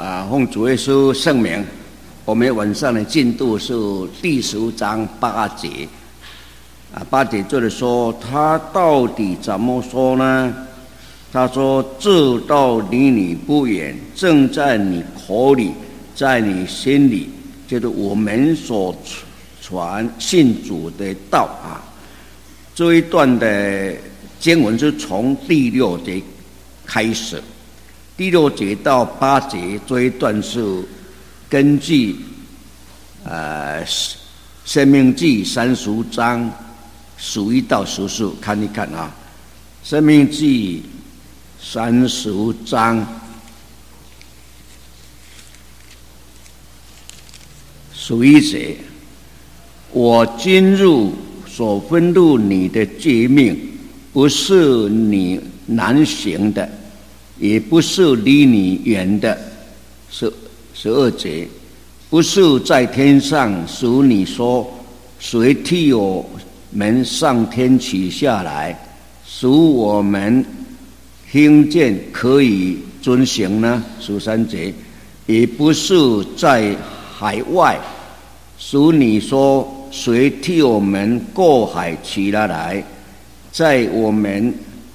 奉主耶稣圣名，我们晚上的进度是第15章8节。8节这里说，他到底怎么说呢？他说：“这道离你不远，正在你口里，在你心里。”就是我们所传信主的道啊。这一段的经文是从第6节开始，第6节到8节这一段是根据申命记30章11到14看一看啊。申命记30章11节，我今日所吩咐你的诫命，不是你难行的，也不是离你远的。12节，不是在天上使你说，谁替我们上天取下来，使我们听见可以遵行呢？13节，也不是在海外使你说，谁替我们过海取了来，在我们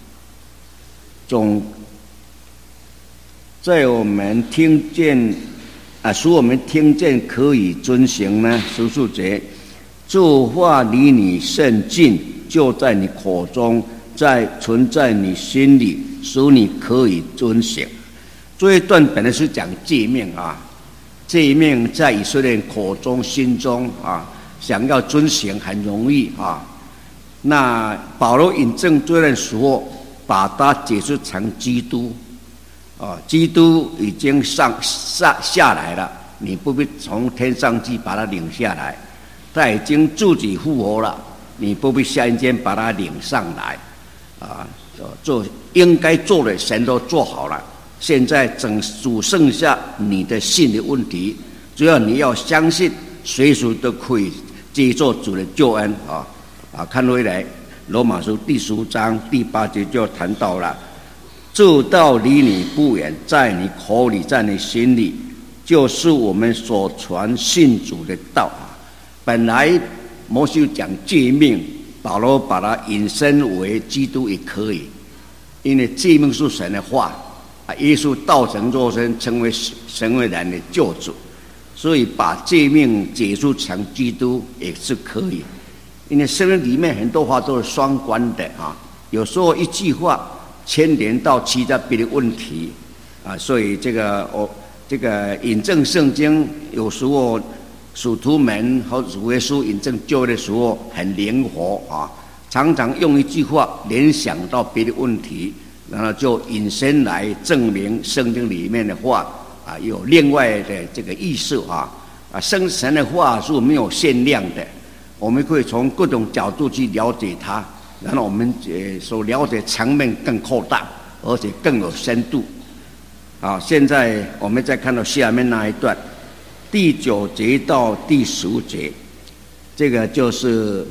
听见使我们听见可以遵行呢？14节，这话离你甚近，就在你口中，存在你心里，使你可以遵行。这一段本来是讲诫命啊，诫命在以色列人口中心中啊，想要遵行很容易啊。那保罗引证这段时候，把它解释成基督啊，基督已经下来了，你不必从天上去把它领下来，他已经自己复活了，你不必下阴间把它领上来啊。做应该做的神都做好了，现在只剩下你的信的问题，只要你要相信，随时都可以接受主的救恩啊！看回来，罗马书第15章第8节就谈到了，这道离你不远，在你口里，在你心里，就是我们所传信主的道啊。本来摩西讲诫命，保罗把它引申为基督也可以，因为诫命是神的话耶稣道成肉身，成为神为人的救主，所以把诫命解释成基督也是可以。因为圣经里面很多话都是双关的啊，有时候一句话牵连到其他别的问题啊，所以这个引证圣经有时候使徒们和主耶稣引证旧约的时候很灵活啊，常常用一句话联想到别的问题，然后就引申来证明圣经里面的话啊有另外的这个意思啊。神的话是没有限量的，我们可以从各种角度去了解它，然后我们所了解层面更扩大，而且更有深度。好，现在我们再看到下面那一段，第9节到第10节，这个就是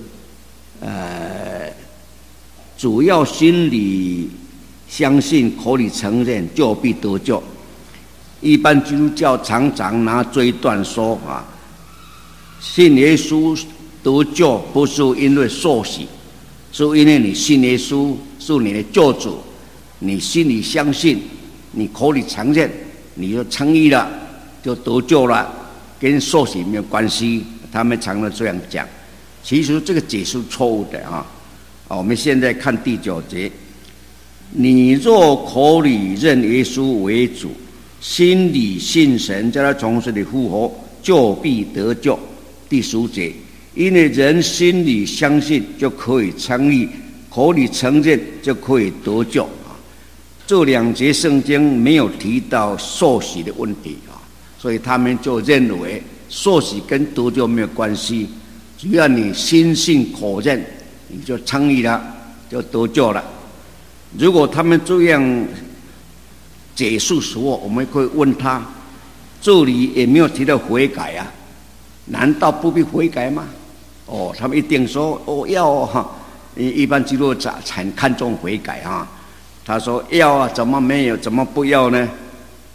主要心里相信，口里承认，就必得救。一般基督教常常拿这一段说啊，信耶稣得救不是因为受洗，是因为你信耶稣是你的救主，你心里相信，你口里承认，你就称义了，就得救了，跟受洗没有关系。他们常常这样讲，其实这个解释错误的啊。我们现在看第9节，你若口里认耶稣为主，心里信神叫他从死里复活，就必得救。第10节，因为人心里相信就可以称义，口里承认就可以得救啊。这2节圣经没有提到受洗的问题啊，所以他们就认为受洗跟得救没有关系，只要你心信口认，你就称义了，就得救了。如果他们这样解释时候，我们会问他，这里也没有提到悔改啊，难道不必悔改吗？他们一定说要哈，一般基督徒很看重悔改啊。他说要啊，怎么没有？怎么不要呢？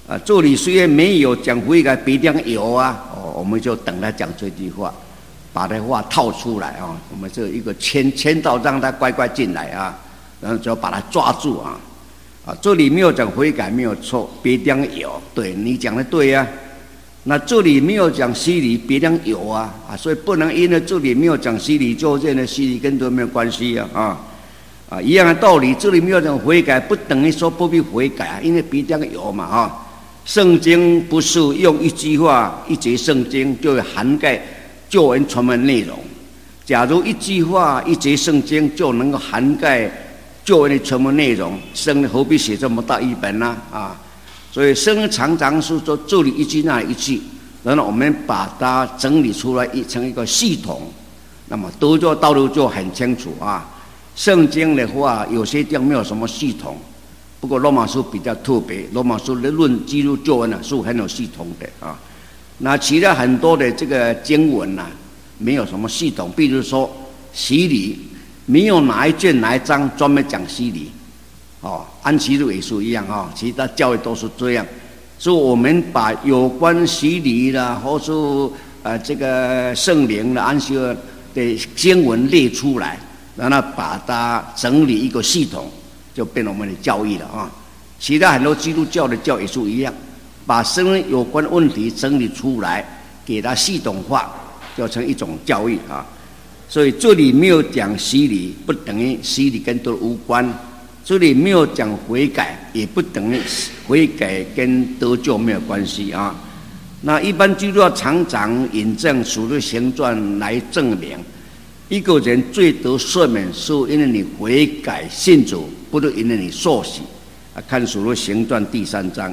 这里虽然没有讲悔改必定有啊，我们就等他讲这句话，把这话套出来啊，我们这一个签到让他乖乖进来啊，然后就要把他抓住啊。这里没有讲悔改没有错，必定有，对你讲的对啊。那这里没有讲洗礼，必定有啊，所以不能因为这里没有讲洗礼，就认为洗礼跟都没有关系啊。一样的道理，这里没有讲悔改，不等于说不必悔改啊，因为必定有嘛啊。圣经不是用一句话、一节圣经就涵盖救恩全部内容。假如一句话、一节圣经就能够涵盖救恩的全部内容，圣经何必写这么大一本呢？所以圣经常常是说这里一句那里一句，然后我们把它整理出来成一个系统，那么得救道路就很清楚啊。圣经的话，有些地方没有什么系统，不过罗马书比较特别，罗马书的论基督救恩是很有系统的啊。那其他很多的这个经文没有什么系统，比如说洗礼，没有哪一卷哪一章专门讲洗礼。安息日也是一样其他教育都是这样，所以我们把有关洗礼啦，或是这个圣灵的安息日的经文列出来，然后把它整理一个系统，就变成我们的教义了其他很多基督教的教也是一样，把圣经有关问题整理出来，给它系统化，就成一种教义所以这里没有讲洗礼，不等于洗礼跟都无关。这里没有讲悔改，也不等于悔改跟得救没有关系那一般基督教常常引证属灵行传来证明，一个人罪得赦免是因为你悔改信主，不是因为你受洗看属灵行传第3章，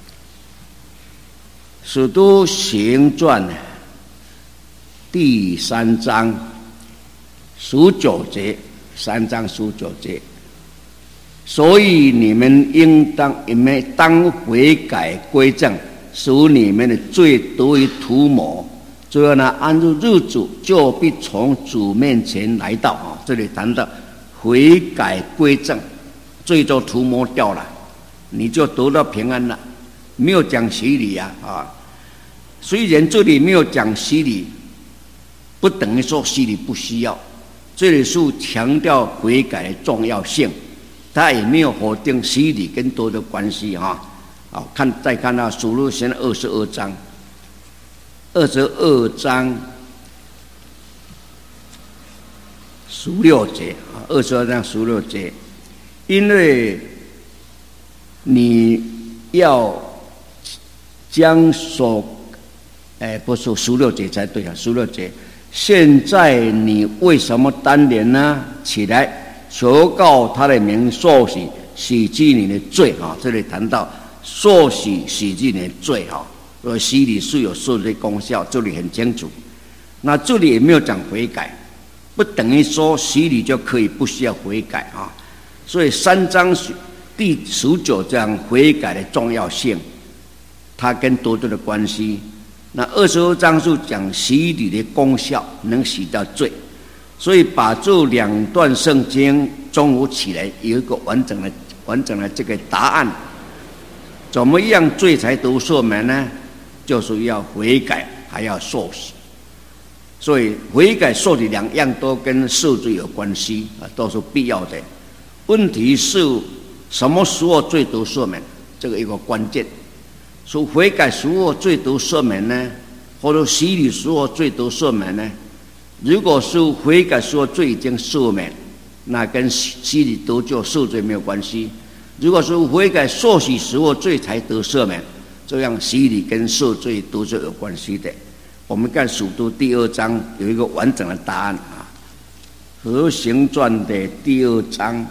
使徒行传第3章19节，3章19节。所以你们当悔改归正，使你们的罪得以涂抹，最后呢，按照日子就必从主面前来到这里谈到悔改归正，罪就涂抹掉了，你就得到平安了。没有讲洗礼虽然这里没有讲洗礼，不等于说洗礼不需要，这里是强调悔改的重要性。他也没有否定洗礼跟多的关系再看到属灵行22章，22章16节，22章16节，因为你要将不是16节才对16节，现在你为什么单连呢？起来。求告他的名，受洗洗去你的罪这里谈到受洗洗去你的罪洗礼是有赦罪功效，这里很清楚。那这里也没有讲悔改，不等于说洗礼就可以不需要悔改所以3章第19章悔改的重要性，它跟得救的关系。那22章是讲洗礼的功效，能洗掉罪。所以把这两段圣经综合起来，有一个完整的这个答案。怎么样罪才得赦免呢？就是要悔改，还要受洗。所以悔改受洗两样都跟赦罪有关系都是必要的。问题是什么时候罪得赦免？这个一个关键。说悔改时候罪得赦免呢，或者洗礼时候罪得赦免呢？如果是悔改时候罪已经赦免，那跟洗礼得救赦罪没有关系。如果是悔改受洗时候罪才得赦免，这样洗礼跟赦罪都是有关系的。我们看使徒第2章有一个完整的答案和行传的第2章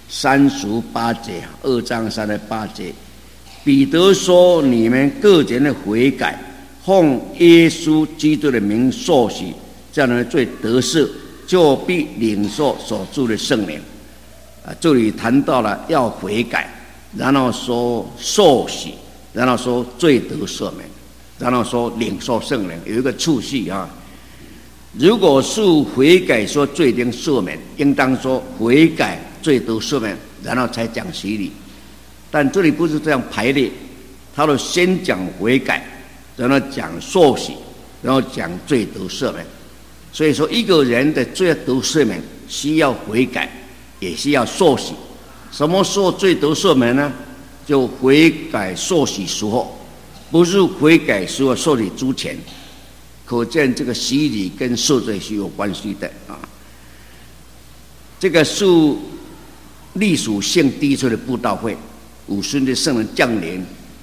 38节，2章38节，彼得说：你们个人的悔改，奉耶稣基督的名受洗，这样的罪得赦，就必领受所赐的圣灵。这里谈到了要悔改，然后说受洗，然后说罪得赦免，然后说领受圣灵，有一个次序如果是悔改说罪得赦免，应当说悔改罪得赦免，然后才讲洗礼。但这里不是这样排列， 他都先讲悔改，然后讲受洗，然后讲罪得赦免。所以说，一个人的罪得赦免需要悔改，也需要受洗。什么时候罪得赦免呢？就悔改受洗时候，不是悔改时候受洗之前。可见这个洗礼跟受罪是有关系的啊。这个是隶属性第一次的布道会，五旬的圣人降临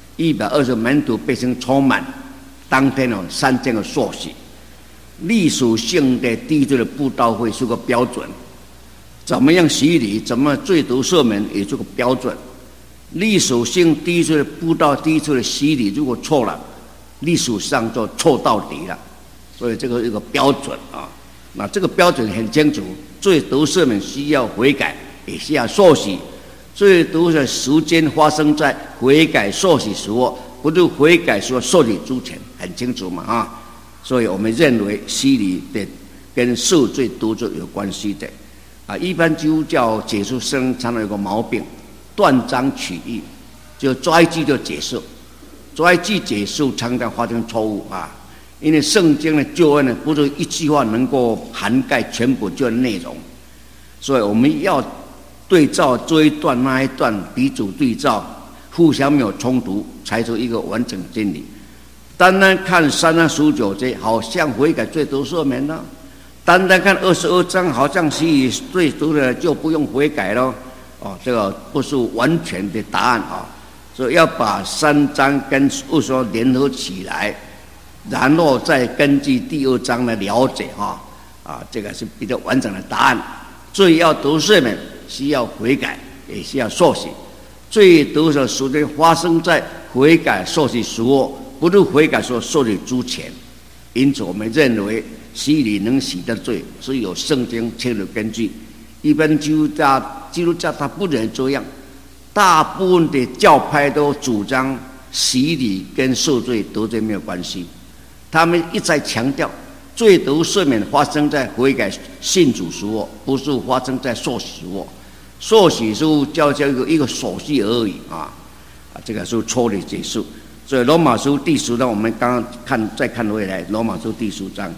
，120门徒被圣充满，当天3000个受洗。隶属性的第一次的布道会是个标准，怎么样洗礼，怎么罪得赦免也是个标准。隶属性第一次的布道，第一次的洗礼如果错了，历史上就错到底了。所以这个一个标准啊，那这个标准很清楚，罪得赦免需要悔改，也需要受洗。罪得的时间发生在悔改受洗时候，不是悔改时候受洗之前，很清楚嘛啊。所以我们认为洗礼的跟受罪得罪有关系的啊。一般基督教解释生常常有个毛病，断章取义，就抓一句就解释，抓一句解释常常发生错误啊。因为圣经的救恩呢，不是一句话能够涵盖全部救恩内容，所以我们要对照这一段那一段，彼此对照，互相没有冲突，才出一个完整真理。单单看3章19节，好像悔改罪得赦免了；单单看22章，好像洗礼罪得了就不用悔改了。哦，这个不是完全的答案啊，所以要把3章跟22章联合起来。然后再根据第2章来了解这个是比较完整的答案。罪要得赦免，需要悔改，也需要受洗。罪得的时间发生在悔改受洗时候，不是悔改所受洗之前。因此，我们认为洗礼能洗的罪是有圣经确的根据。一般基督教他不能这样，大部分的教派都主张洗礼跟受罪得罪没有关系。他们一再强调，罪得赦免发生在悔改信主时候，不是发生在受洗时候。受洗是叫一个手续而已这个是错的解释。所以罗马书第10章，我们刚刚再看回来，罗马书第10章，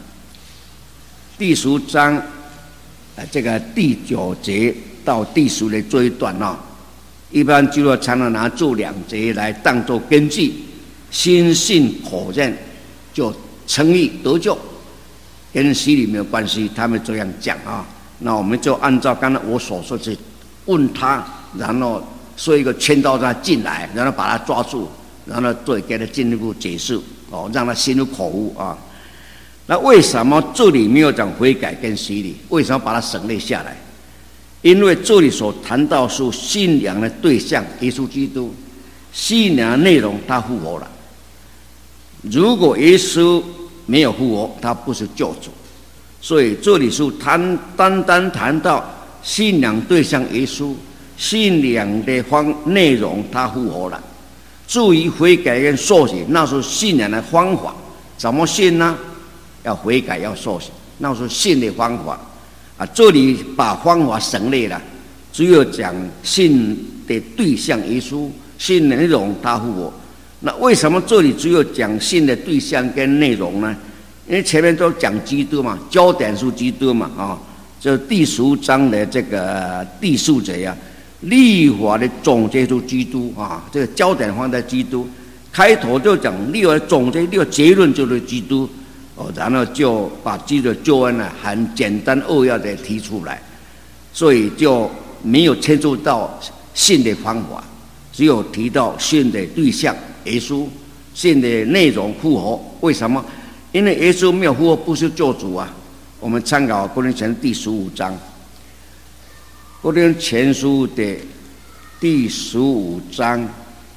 这个第9节到第10的这一段一般就常常拿这2节来当作根据，心信口认就称义得救，跟洗礼没有关系，他们这样讲那我们就按照刚才我所说的问他，然后说一个劝导他进来，然后把他抓住，然后对给他进一步解释让他心入口悟那为什么这里没有讲悔改跟洗礼？为什么把它省略下来？因为这里所谈到是信仰的对象耶稣基督，信仰的内容他复活了。如果耶稣没有复活，他不是救主。所以这里是单单谈到信仰对象耶稣，信仰的内容他复活了。至于悔改跟受洗，那是信仰的方法。怎么信呢？要悔改，要受洗，那是信的方法这里把方法省略了，只有讲信的对象耶稣，信的内容他复活。那为什么这里只有讲信的对象跟内容呢？因为前面都讲基督嘛，焦点是基督嘛就第10章的这个第4节律法的总结是基督这个焦点放在基督，开头就讲律法的总结，律法结论就是基督然后就把基督的救恩很简单扼要的提出来，所以就没有牵触到信的方法，只有提到信的对象耶稣，信的内容复活。为什么？因为耶稣没有复活，不是救主我们参考哥林前第15章，哥林前书的第15章，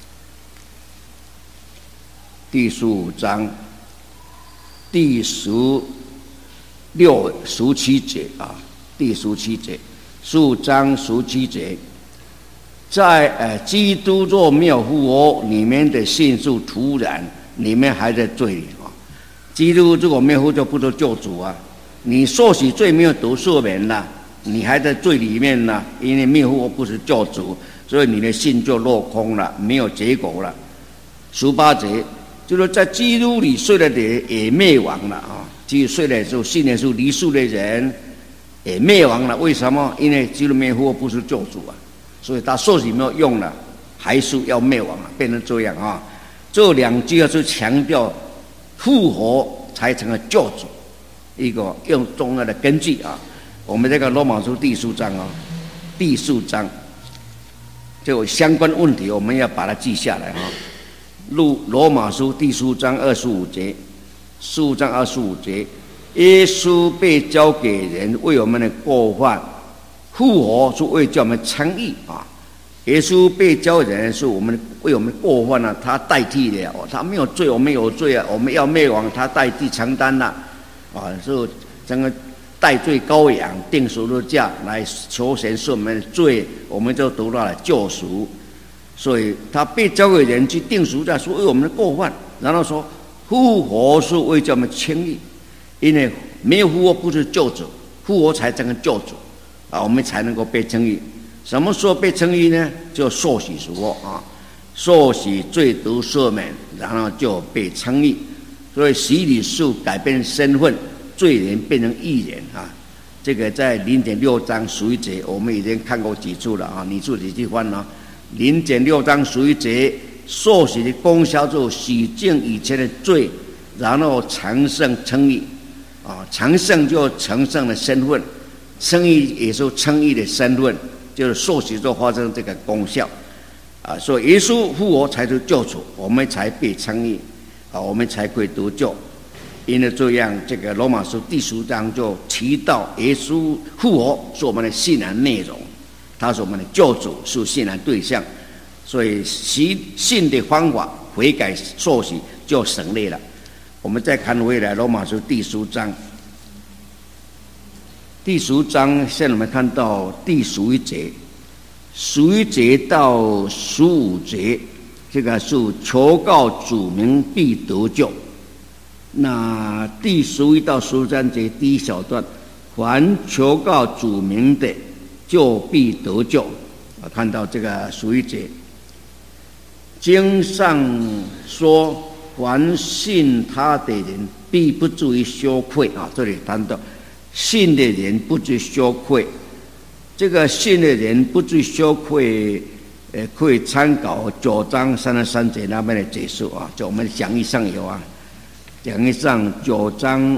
第16、17节第17节，15章17节，在基督若没有复活，你们的信是徒然，你们还在罪里基督如果没有复活，就不是救主你受洗罪没有得赦免了，你还在罪里面呢，因为没有复活不是救主，所以你的信就落空了，没有结果了。 18节，就是在基督里睡了的人也灭亡了啊！基督睡了之后，信耶稣离世的人也灭亡了。为什么？因为基督没有复活，不是救主啊，所以他受洗没有用了，还是要灭亡了，变成这样啊！这两句是强调复活才成了救主，一个用重要的根据啊。我们这个罗马书第10章啊，第10章就相关问题，我们要把它记下来啊。罗马书第10章25节，15章25节，耶稣被交给人为我们的过犯，复活是为叫我们称义啊。耶稣被交给人是我们为我们的过犯啊，他代替了哦，他没有罪，我们有罪啊，我们要灭亡，他代替承担了啊，所以整个代罪羔羊定赎的价来求神赦我们的罪，我们就得到了救赎。所以他被交给人去定赎价，是为我们的过犯。然后说复活是为叫我们称义，因为没有复活不是救主，复活才成为救主啊，我们才能够被称义。什么时候被称义呢？就受洗时候啊，受洗罪得赦免，然后就被称义。所以洗礼是改变身份，罪人变成义人啊。这个在0.6章11节我们已经看过几次了啊，你自己去翻啊。0.6章11节，受洗的功效就洗净以前的罪，然后成圣称义啊，成圣就成圣的身份，称义也是称义的身份。就是受洗之后发生这个功效啊，所以耶稣复活才是救主，我们才被称义啊，我们才可以得救。因为这样，这个罗马书第10章就提到耶稣复活是我们的信仰内容，他是我们的救主，是信仰对象，所以信的方法悔改受洗就省略了。我们再看回来罗马书第10章。第10章，现在我们看到第11节，11节到15节，这个是求告主名必得救。那第11到13节第一小段，凡求告主名的，就必得救。看到这个11节，经上说，凡信他的人，必不至于羞愧啊。这里谈到。信的人不知羞愧，这个信的人不知羞愧，可以参考9章33节那边的解释啊，就我们讲义上有啊，讲义上9章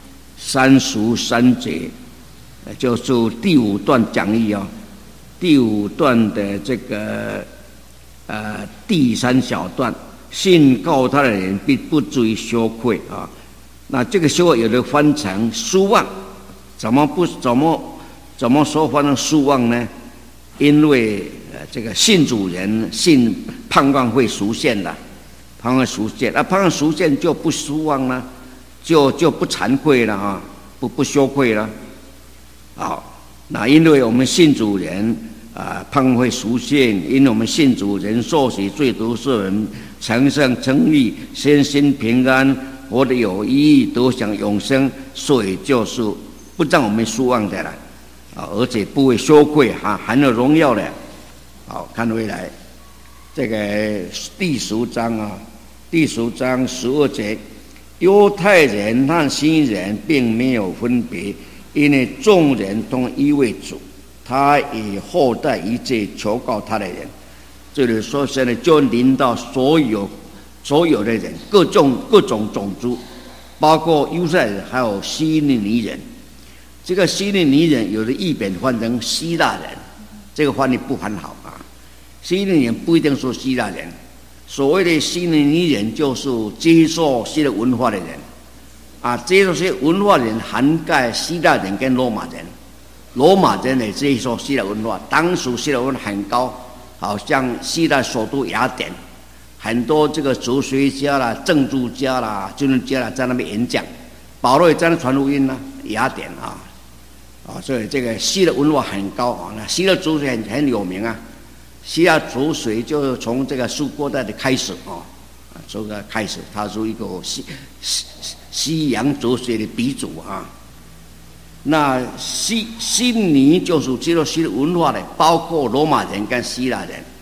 33节，就是第5段讲义啊，第5段的这个第3小段，信告他的人必不至于羞愧啊。那这个羞愧有的翻成失望。怎么说翻成失望呢？因为这个信主人信盼望会实现了，盼望实现，盼望实现就不失望了，就不惭愧了啊，不羞愧了。好，那因为我们信主人盼望会实现，因为我们信主人受洗罪得赦免，成圣称义，身心平安，活得有意义，得享永生，所以就是不让我们失望的了啊，而且不会羞愧哈，含了荣耀的。好，看回来这个第10章啊，第10章12节，犹太人和新人并没有分别，因为众人都一位主，他也厚待一切求告他的人。这里说现在就临到所有的人，各种种族，包括犹太人还有希利尼人。这个希利尼人有的译本翻成希腊人，这个翻译不很好啊。希利尼人不一定说希腊人，所谓的希利尼人就是接受希腊文化的人啊，接受这些文化的人涵盖希腊人跟罗马人，罗马人也接受希腊文化，当时希腊文化很高，好像希腊首都雅典，很多这个哲学家啦、政治家啦、军人家啦在那边演讲，保罗也在那传福音啦，雅典啊。所以这个希腊文化很高啊，那希腊哲学很有名啊。希腊哲学就从这个苏格拉底开始啊，这个开始，他是一个西洋哲学的鼻祖啊。那希尼就是接受希腊文化的，包括罗马人跟希腊人。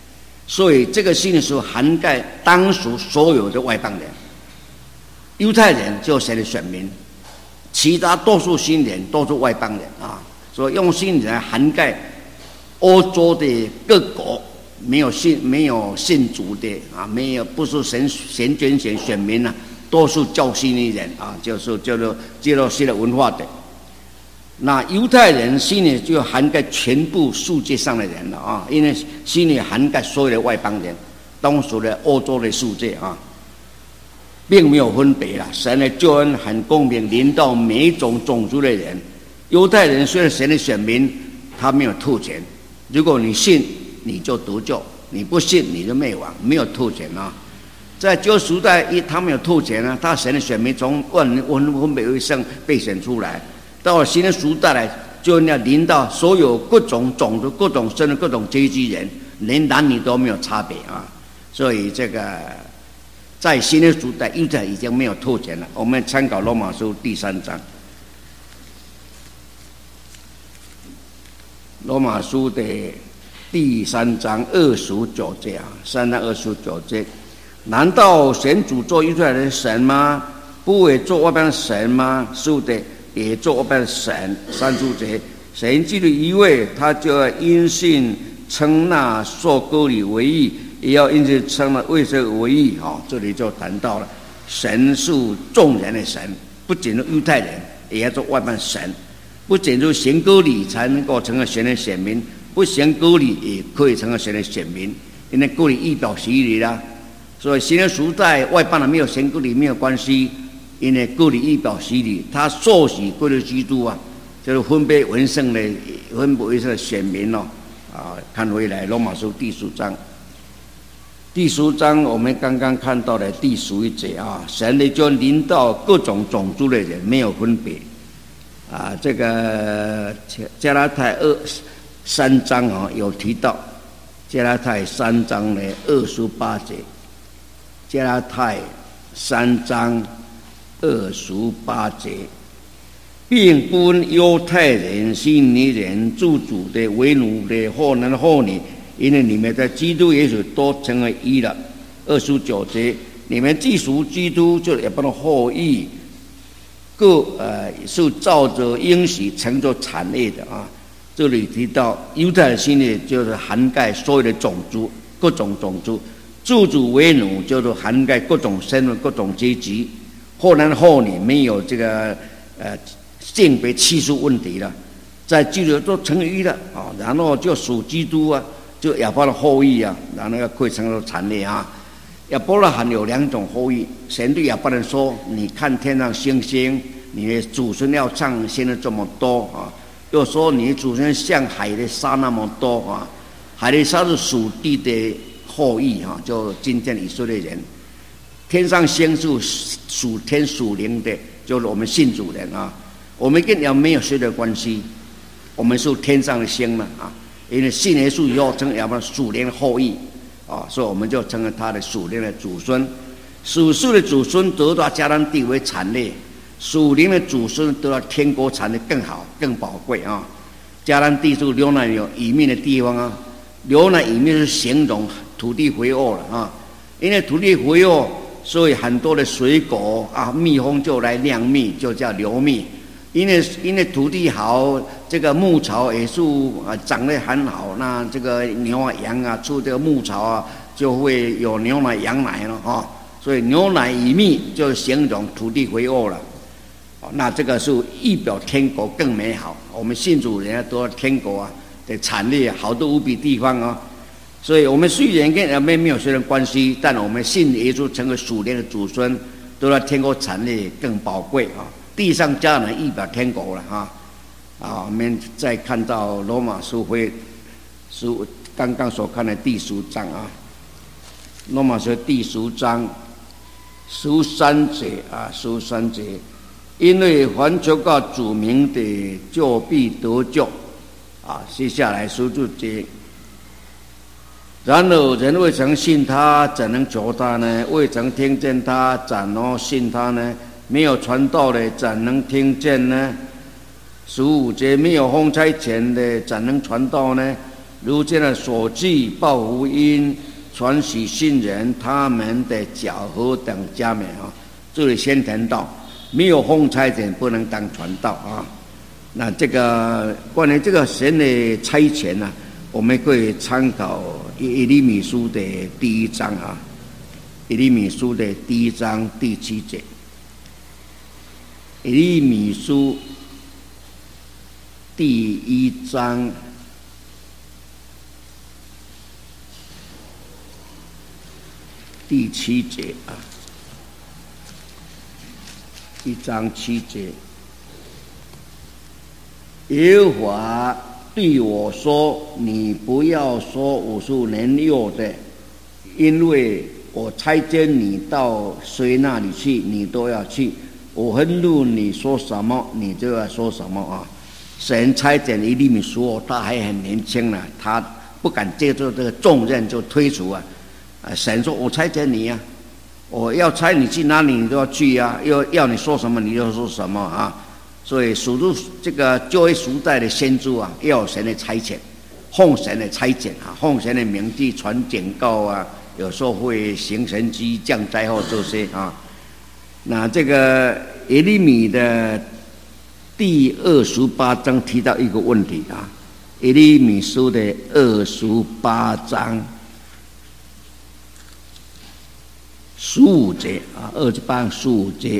所以这个新约书涵盖当时所有的外邦人，犹太人就是神的选民，其他多数新人都是外邦人啊。所以用新人来涵盖欧洲的各国，没有信主的啊，没有不是神拣选民啊，多数教新的人啊，就是叫做接受新的文化的。那犹太人心里就涵盖全部世界上的人了啊，因为心里涵盖所有的外邦人，当时的欧洲的世界啊，并没有分别了。神的救恩很公平，临到每一种种族的人。犹太人虽然神的选民，他没有特权，如果你信你就得救，你不信你就灭亡，没有特权啊。在旧时代他没有特权啊，他神的选民从万人分别为圣被选出来。到了新的时代来，就要临到所有各种种族、各种生的各种阶级人，连男女都没有差别啊。所以这个在新的时代，犹太已经没有特权了。我们参考罗马书第3章，罗马书的第3章29节啊，3章29节，难道神主做犹太人神吗？不也做外邦人神吗？是的。也做外邦的神。30节，神既然一位，他就要因信称那受割礼为义，也要因信称那未受为义。这里就谈到了神是众人的神，不仅是犹太人，也要做外邦神。不仅是行割礼才能够成为神的选民，不行割礼也可以成为神的选民，因为割礼预表洗礼啦。所以新的时代外邦人没有行割礼没有关系。因为割礼预表洗礼，他受洗归了基督啊，就是分别为圣的选民哦。看回来罗马书第10章，第10章我们刚刚看到的第11节啊，神的就临到各种种族的人，没有分别啊。这个加拉太3章啊有提到，加拉太3章的28节，加拉太3章28节，并不分犹太人、希尼人、自主的、为奴的、后男后女，因为你们在基督耶稣都成为一了。29节，你们既属基督，就亚伯拉罕后裔，各是照着应许成就产业的啊。这里提到犹太人心里就是涵盖所有的种族，各种种族；自主为奴就是涵盖各种身份、各种阶级。后男后女没有这个性别歧视问题了，在基督都成一了啊，然后就属基督啊，就亚伯拉罕后裔啊，然后可以成为产业啊。亚伯拉罕有2种后裔，神对亚伯拉罕说：“你看天上星星，你的祖孙要像现在这么多啊。”又说：“你的祖孙像海的沙那么多啊。”海的沙是属地的后裔啊，就今天以色列人。天上星是属天属灵的，就是我们信主人啊。我们跟没有谁的关系，我们是天上的星嘛啊。因为信耶稣以后成亚伯拉罕属灵的后裔啊，所以我们就成了他的属灵的祖孙。属世的祖孙得到迦南地为产业，属灵的祖孙得到天国产业更好更宝贵啊。迦南地是流奶与蜜的地方啊，流奶与蜜是形容土地肥沃了啊，因为土地肥沃。所以很多的水果啊，蜜蜂就来酿蜜，就叫流蜜。因为土地好，这个牧草也是长得很好，那这个牛啊羊啊出这个牧草啊，就会有牛奶羊奶了啊。所以牛奶与蜜就形容土地肥沃了。那这个是预表天国更美好。我们信主人家都天国啊的产业好多无比地方啊。所以我们虽然跟没有血缘关系，但我们信耶稣成为属灵的祖孙，都在天国产业更宝贵啊！地上家人预表天国了啊！我们再看到罗马书刚刚所看的第10章啊，罗马书第10章13节啊，13节，因为凡求告主名的，就必得救啊！接下来14节。然而人未曾信他，怎能求他呢？未曾听见他，怎能信他呢？没有传道的，怎能听见呢？15节，没有奉差遣的，怎能传道呢？如今的所记报福音， 传习信人他们的脚和等家美啊。这里先谈到，没有奉差遣不能当传道啊。那这个关于这个神的差遣呢，我们可以参考耶利米书的第1章啊，耶利米书的第1章第7节。耶利米书第1章第7节啊，1章7节，耶和华对我说：“你不要说50年幼的，因为我差遣你到谁那里去，你都要去。我恨怒你说什么，你就要说什么啊！”神差遣耶利米书，他还很年轻呢，他不敢接受这个重任，就推除啊。神说：“我差遣你啊，我要差你去哪里，你都要去啊。要你说什么，你就说什么啊。”所以属入这个旧约时代的先知啊，要有神的差遣，奉神的差遣啊，奉神的名去传警告啊，有时候会行神迹、降灾后这些啊。那这个耶利米的第28章提到一个问题啊，耶利米书的28章15节啊，28章15节。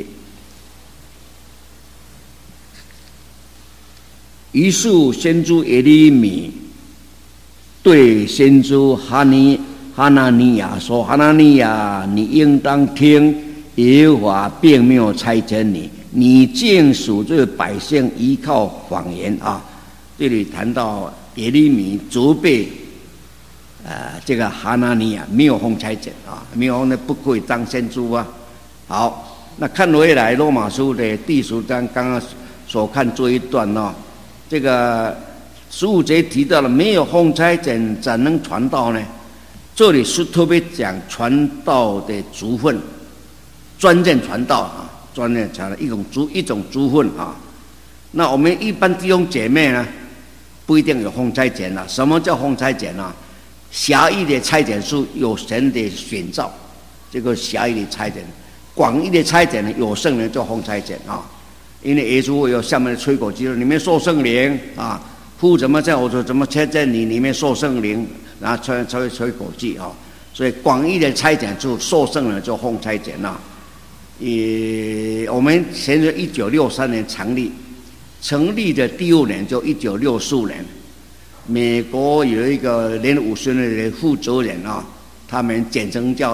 于是先知耶利米对先知哈拿尼亚说：“哈拿尼亚，你应当听，耶和华并没有差遣你，你竟属这百姓依靠谎言啊！”这里谈到耶利米责备这个哈拿尼亚没有奉差遣啊，没有那不可以当先知啊。好，那看回来罗马书的第10章，刚刚所看这一段呢，这个15节提到了没有奉差遣怎能传道呢？这里是特别讲传道的族分，专任传道啊，专任传道一种族分啊。那我们一般弟兄姐妹呢，不一定有奉差遣了。什么叫奉差遣呢？狭义的差遣是有神的选召，这个狭义的差遣；广义的差遣呢，有圣灵叫奉差遣啊。因为耶稣会有下面的吹口机，里面受圣灵啊，父怎么在我说怎么签在你里面受圣灵，然后吹口气啊。所以广义的差遣就受圣灵就奉差遣啊。我们现在1963年成立的第6年就1964年，美国有一个联合50年的负责人啊，他们简称叫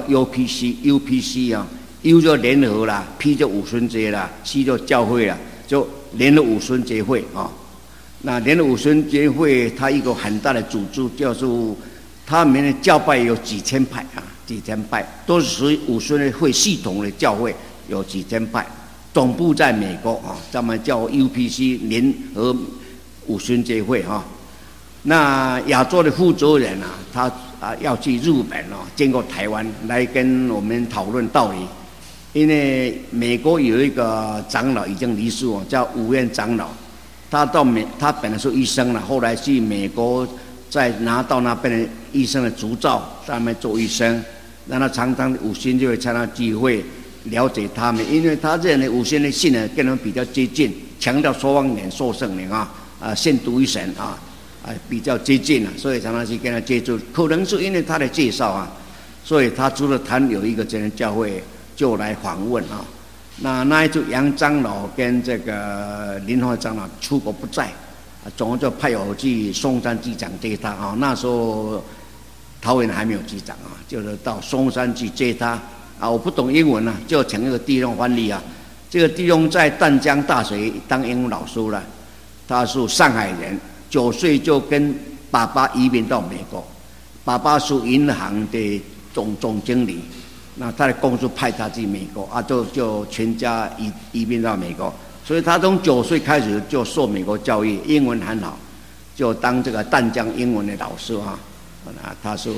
UPC 啊。U 就联合啦 ，P 就五旬节啦 ，C 就教会啦，就联合五旬节会啊。那联合五旬节会，它一个很大的组织，叫做他们的教派有几千派啊，几千派都是属于五旬会系统的教会，有几千派，总部在美国啊，他们叫 UPC 联合五旬节会啊。那亚洲的负责人啊，他要去日本啊，经过台湾来跟我们讨论道理。因为美国有一个长老已经离世了，叫武院长老，他本来是医生了，后来去美国再拿到那边的医生的执照，在那边做医生，让他常常五旬就会参加聚会，了解他们，因为他认为五旬的信呢跟他们比较接近，强调说方言、受圣灵信独一神比较接近所以常常去跟他接触。可能是因为他的介绍所以他除了谈有一个这样教会，就来访问那一组杨长老跟这个林华长老出国不在，总共就派我去松山机场接他那时候桃园还没有机长就是到松山去接他我不懂英文就请一个弟兄翻译这个弟兄在淡江大学当英文老师了，他是上海人，9岁就跟爸爸移民到美国，爸爸是银行的总经理。那他的公司派他去美国就全家移民到美国，所以他从9岁开始就受美国教育，英文很好，就当这个淡江英文的老师他是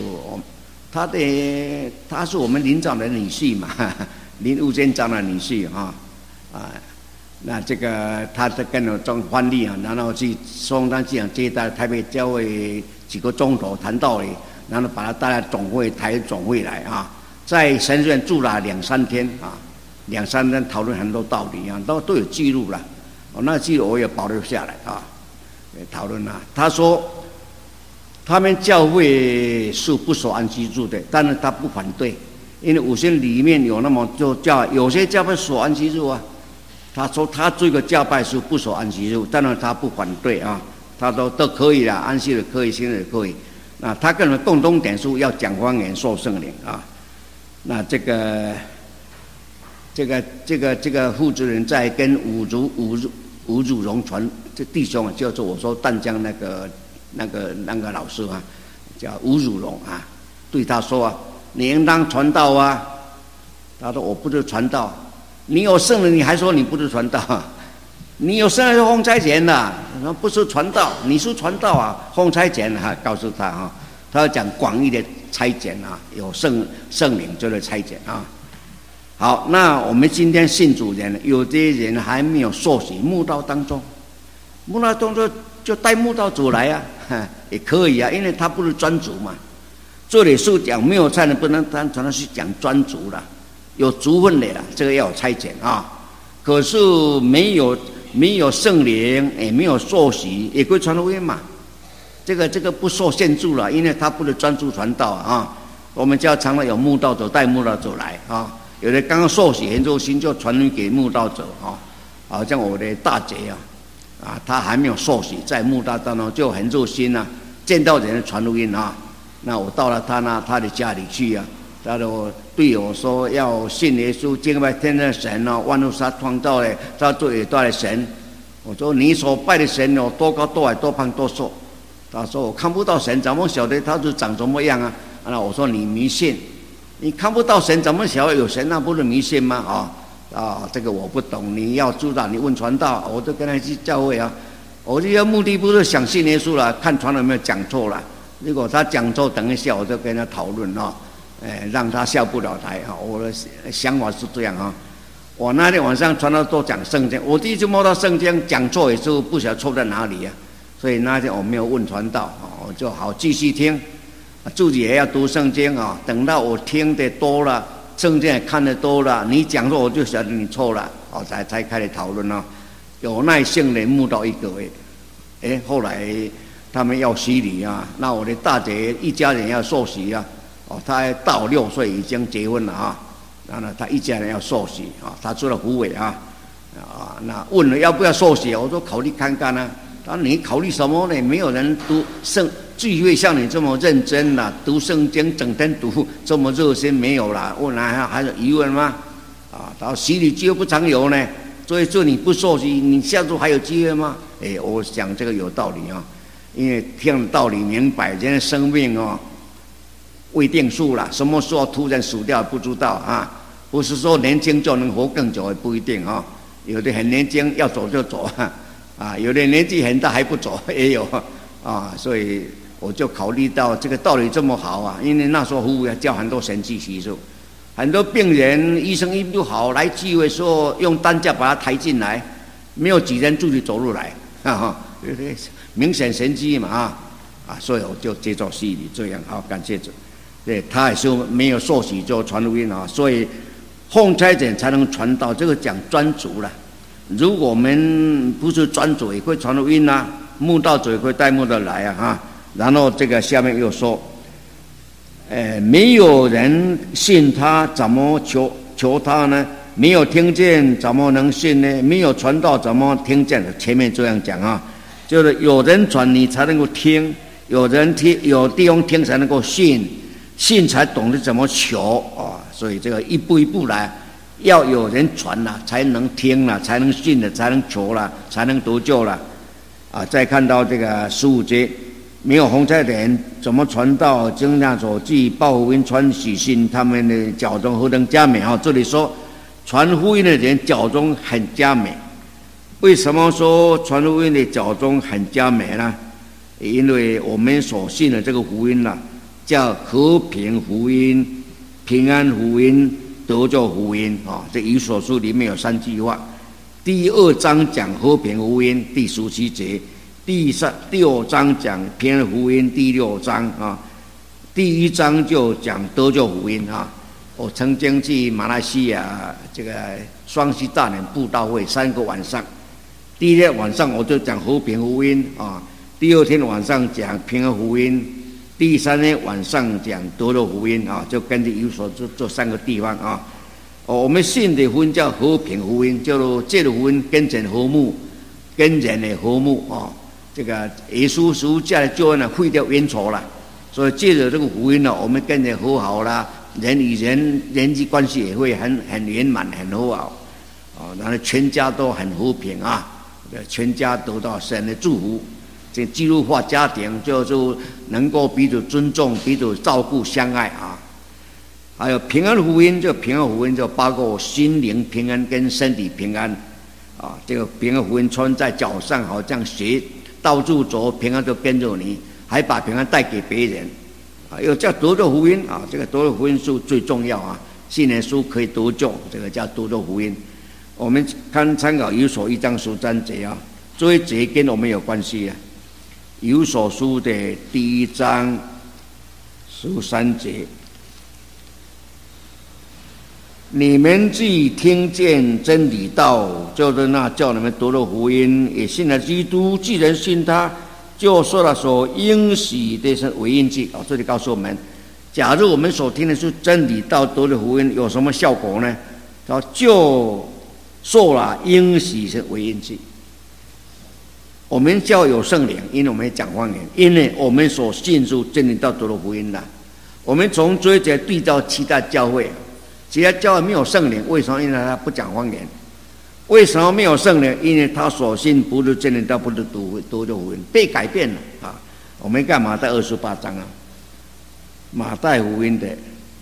我们林长的女婿嘛，林务监长的女婿那这个他跟我做翻译然后去松山机场接待台北教会几个钟头谈道理， 然后把他带来总会台总会来啊，在神学院住了2-3天啊，2-3天讨论很多道理啊，都有记录了。那记录我也保留下来啊，讨论啊。他说他们教会是不守安息日的，但是他不反对，因为五旬里面有那么就有些教会守安息日啊。他说他这个教派是不守安息日，当然他不反对啊，他说都可以啦，安息日可以，星期日可以。那他跟我们共同点是要讲方言、受圣灵啊。那这个负责人在跟吴汝荣传这弟兄啊，就是我说淡江那个老师啊，叫吴汝荣啊，对他说啊，你应当传道啊。他说我不是传道，你有圣灵，你还说你不是传道啊？你有圣灵是奉差遣的，不是传道，你是传道啊，奉差遣啊，告诉他啊，他要讲广义的差遣啊，有圣灵就是差遣啊。好，那我们今天信主人，有些人还没有受洗，慕道当中就带慕道主来啊，也可以啊，因为他不是专族嘛。这里是讲没有差的，不能单纯的是讲专族了，有族分的了，这个要有差遣啊。可是没有圣灵，也没有受洗，也可以传福音嘛。这个不受限制了，因为他不是专注传道啊。我们教常常有慕道者带慕道者来啊，有的刚刚受洗很热心就传福音给慕道者啊，好像我的大姐啊，她还没有受洗，在慕道当中就很热心啊，见到人传福音啊。那我到了他的家里去啊，他就对我说要信耶稣，敬拜天上的神哦，万物是他创造的，他最伟大的神。我说你所拜的神有多高多矮多胖多瘦？他说我看不到神，怎么晓得他是长什么样啊？那我说你迷信，你看不到神怎么晓得有神？那不是迷信吗？这个我不懂，你要知道你问传道，我就跟他去教会啊。我这个目的不是想信耶稣了，看传道有没有讲错了。如果他讲错，等一下我就跟他讨论啊，让他下不了台啊。我的想法是这样啊。我那天晚上传道都讲圣经，我第一次摸到圣经讲错也是不晓得错在哪里啊。所以那天我没有问传道，我就好继续听，自己也要读圣经啊。等到我听得多了，圣经也看得多了，你讲错我就晓得你错了，才开始讨论啊。有耐性的慕道1个月，后来他们要洗礼啊，那我的大姐一家人要受洗啊，她到6岁已经结婚了啊，然后她一家人要受洗啊，她做了护卫啊，那问了要不要受洗，我说考虑看看啊。他说你考虑什么呢？没有人读聚会像你这么认真啦，读圣经整天读这么热心，没有啦。问来还有疑问吗？他说洗礼机会不常有呢，所以说你不受洗，你下周还有机会吗？我想这个有道理啊。因为听了道理明白，人的生命未定数了，什么时候突然死掉不知道啊。不是说年轻就能活更久，也不一定啊。有的很年轻要走就走有的年纪很大还不走也有所以我就考虑到这个道理这么好啊。因为那时候服务要教很多神迹奇事，很多病人医生医不好来聚会说用担架把他抬进来，没有几人自己走路来明显神迹嘛所以我就接受洗礼，这样好，感谢主。对，他也是没有受洗就传福音所以奉差遣才能传道，这个讲专族了。如果我们不是专族，也会传福音啊，慕道者也会带慕道来然后这个下面又说，没有人信他，怎么求他呢？没有听见，怎么能信呢？没有传道，怎么听见？前面这样讲就是有人传你才能够听，有人听，有地方听才能够信，信才懂得怎么求所以这个一步一步来。要有人传了，才能听了，才能信了，才能求了，才能得救了再看到这个15节，没有红差遣怎么传道？经上所记，报福音传喜信，他们的脚中何等佳美这里说传福音的人脚中很佳美。为什么说传福音的脚中很佳美呢？因为我们所信的这个福音叫和平福音、平安福音、得救福音这以所书里面有3句话。第2章讲和平福音，第17节；第6章讲平安福音，第6章第一章就讲得救福音啊。我曾经去马来西亚这个双溪大年布道会3个晚上，第一天晚上我就讲和平福音啊，第二天晚上讲平安福音，第3天晚上讲得救福音啊，就根据有所这3个地方啊。我们信的福音叫和平福音，叫做借着福音跟人和睦，跟人的和睦啊。这个耶稣十字架的救恩呢，废掉冤仇了，所以借着这个福音呢，我们跟人和好啦。人与人际关系也会很圆满很和好，然后全家都很和平啊，全家得到神的祝福。这基督化家庭就能够彼此尊重、彼此照顾、相爱啊。还有平安福音，这平安福音就包括心灵平安跟身体平安啊。这个平安福音穿在脚上，好像鞋，到处走，平安就跟着你，还把平安带给别人。又叫得救福音啊，这个得救福音是最重要啊。信耶稣可以得救，这个叫得救福音。我们参考以弗所1章13节啊，这一节跟我们有关系啊。以弗所书的第1章13节，你们既听见真理道，就是那叫你们得救福音，也信了基督，既然信他，就受了所应许的是为印记。这里告诉我们，假如我们所听的是真理道得救福音，有什么效果呢？就受了应许是为印记。我们教有圣灵，因为我们讲方言，因为我们所信出真理道得救福音了。我们从这一节对照其他教会，其他教会没有圣灵，为什么？因为他不讲方言。为什么没有圣灵？因为他所信不是真理道，不是得救福音，被改变了啊！我们看马太28章啊，马太福音的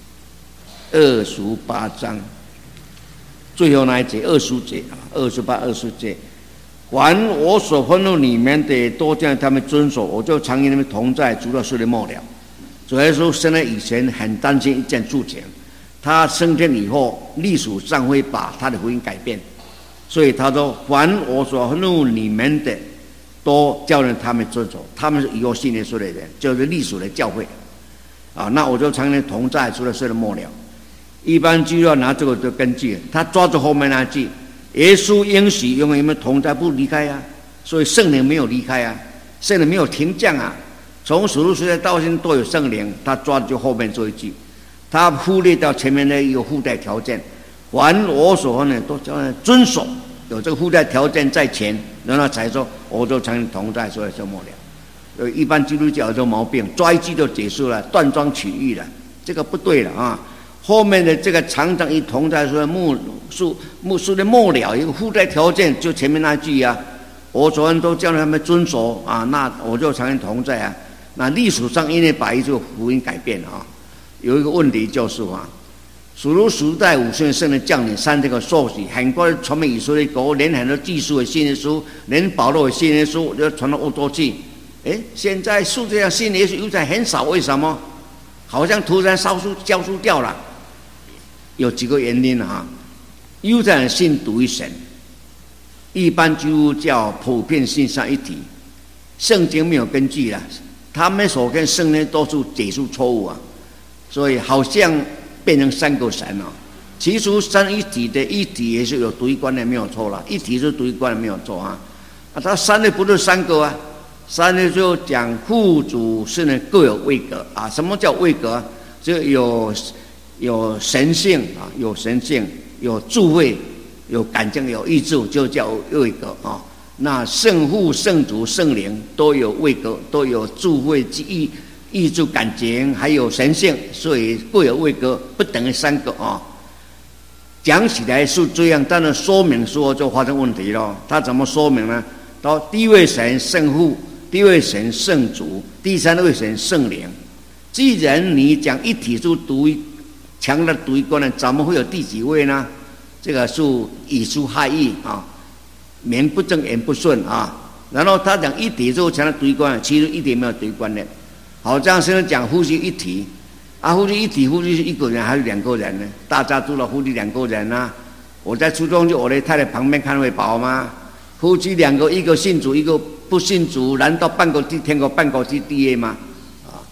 28章最后那一节20节啊，28、20节，凡我所吩咐你们的，都叫他们遵守，我就常与你们同在，直到世的末了。主耶稣生来以前很担心一件事情，他升天以后，历史上会把他的福音改变。所以他说：“凡我所吩咐你们的，都叫人他们遵守。他们是以后信耶稣的人，就是历史的教会啊。那我就常年同在，除了世的末了。一般就要拿这个做根据，他抓住后面那句：耶稣应许永远你们同在，不离开啊。所以圣灵没有离开啊，圣灵没有停降啊。从使徒时代到现在都有圣灵，他抓住后面这一句，他忽略掉前面的一个附带条件。”凡我所呢，都叫人遵守，有这个附带条件在前，然后才说我就常同在，所以就末了。一般基督教有这毛病，抓一句就结束了，断章取义了，这个不对了啊！后面的这个常常一同在说末世的末了，一个附带条件就前面那句啊，我昨天都叫他们遵守啊，那我就常同在啊。那历史上因为把一个福音改变了啊，有一个问题就是啊。属如时代50年圣灵降临3这个受洗，很快传遍以色列国，连很多技术的信耶稣，连保罗的信耶稣，就传到欧洲去。现在世界上信耶稣犹太很少，为什么？好像突然消失掉了。有几个原因啊。犹太人信独一神，一般基督教普遍信上一体，圣经没有根据了，他们所跟圣经都是解释错误啊，所以好像变成3个神了。其实三一体的一体也是有独一观念，没有错了，一体是独一观念没有错啊。他三位不是3个啊，三位就讲父主圣灵各有位格啊。什么叫位格？就有神性啊，有神性，有智慧，有感情，有意志，就叫位格啊。那圣父、圣主、圣灵都有位格，都有智慧、意志、感情，还有神性，所以各有位格，不等于3个啊。讲起来是这样，但是说明说就发生问题了。他怎么说明呢？到第一位神圣父，第二位神圣主，第三位神圣灵。既然你讲一体是独一，强的独一观念，怎么会有第几位呢？这个是以书害义啊，名不正言不顺啊。然后他讲一体之后强的独一观念，其实一点没有独一观念。好，这样现在讲夫妻一体啊，夫妻一体，夫妻是1个人还是2个人呢？大家知道夫妻2个人啊。我在初中就我的太太旁边看会饱吗？夫妻2个，一个信主，一个不信主，难道半个去天国，半个去地狱吗？啊，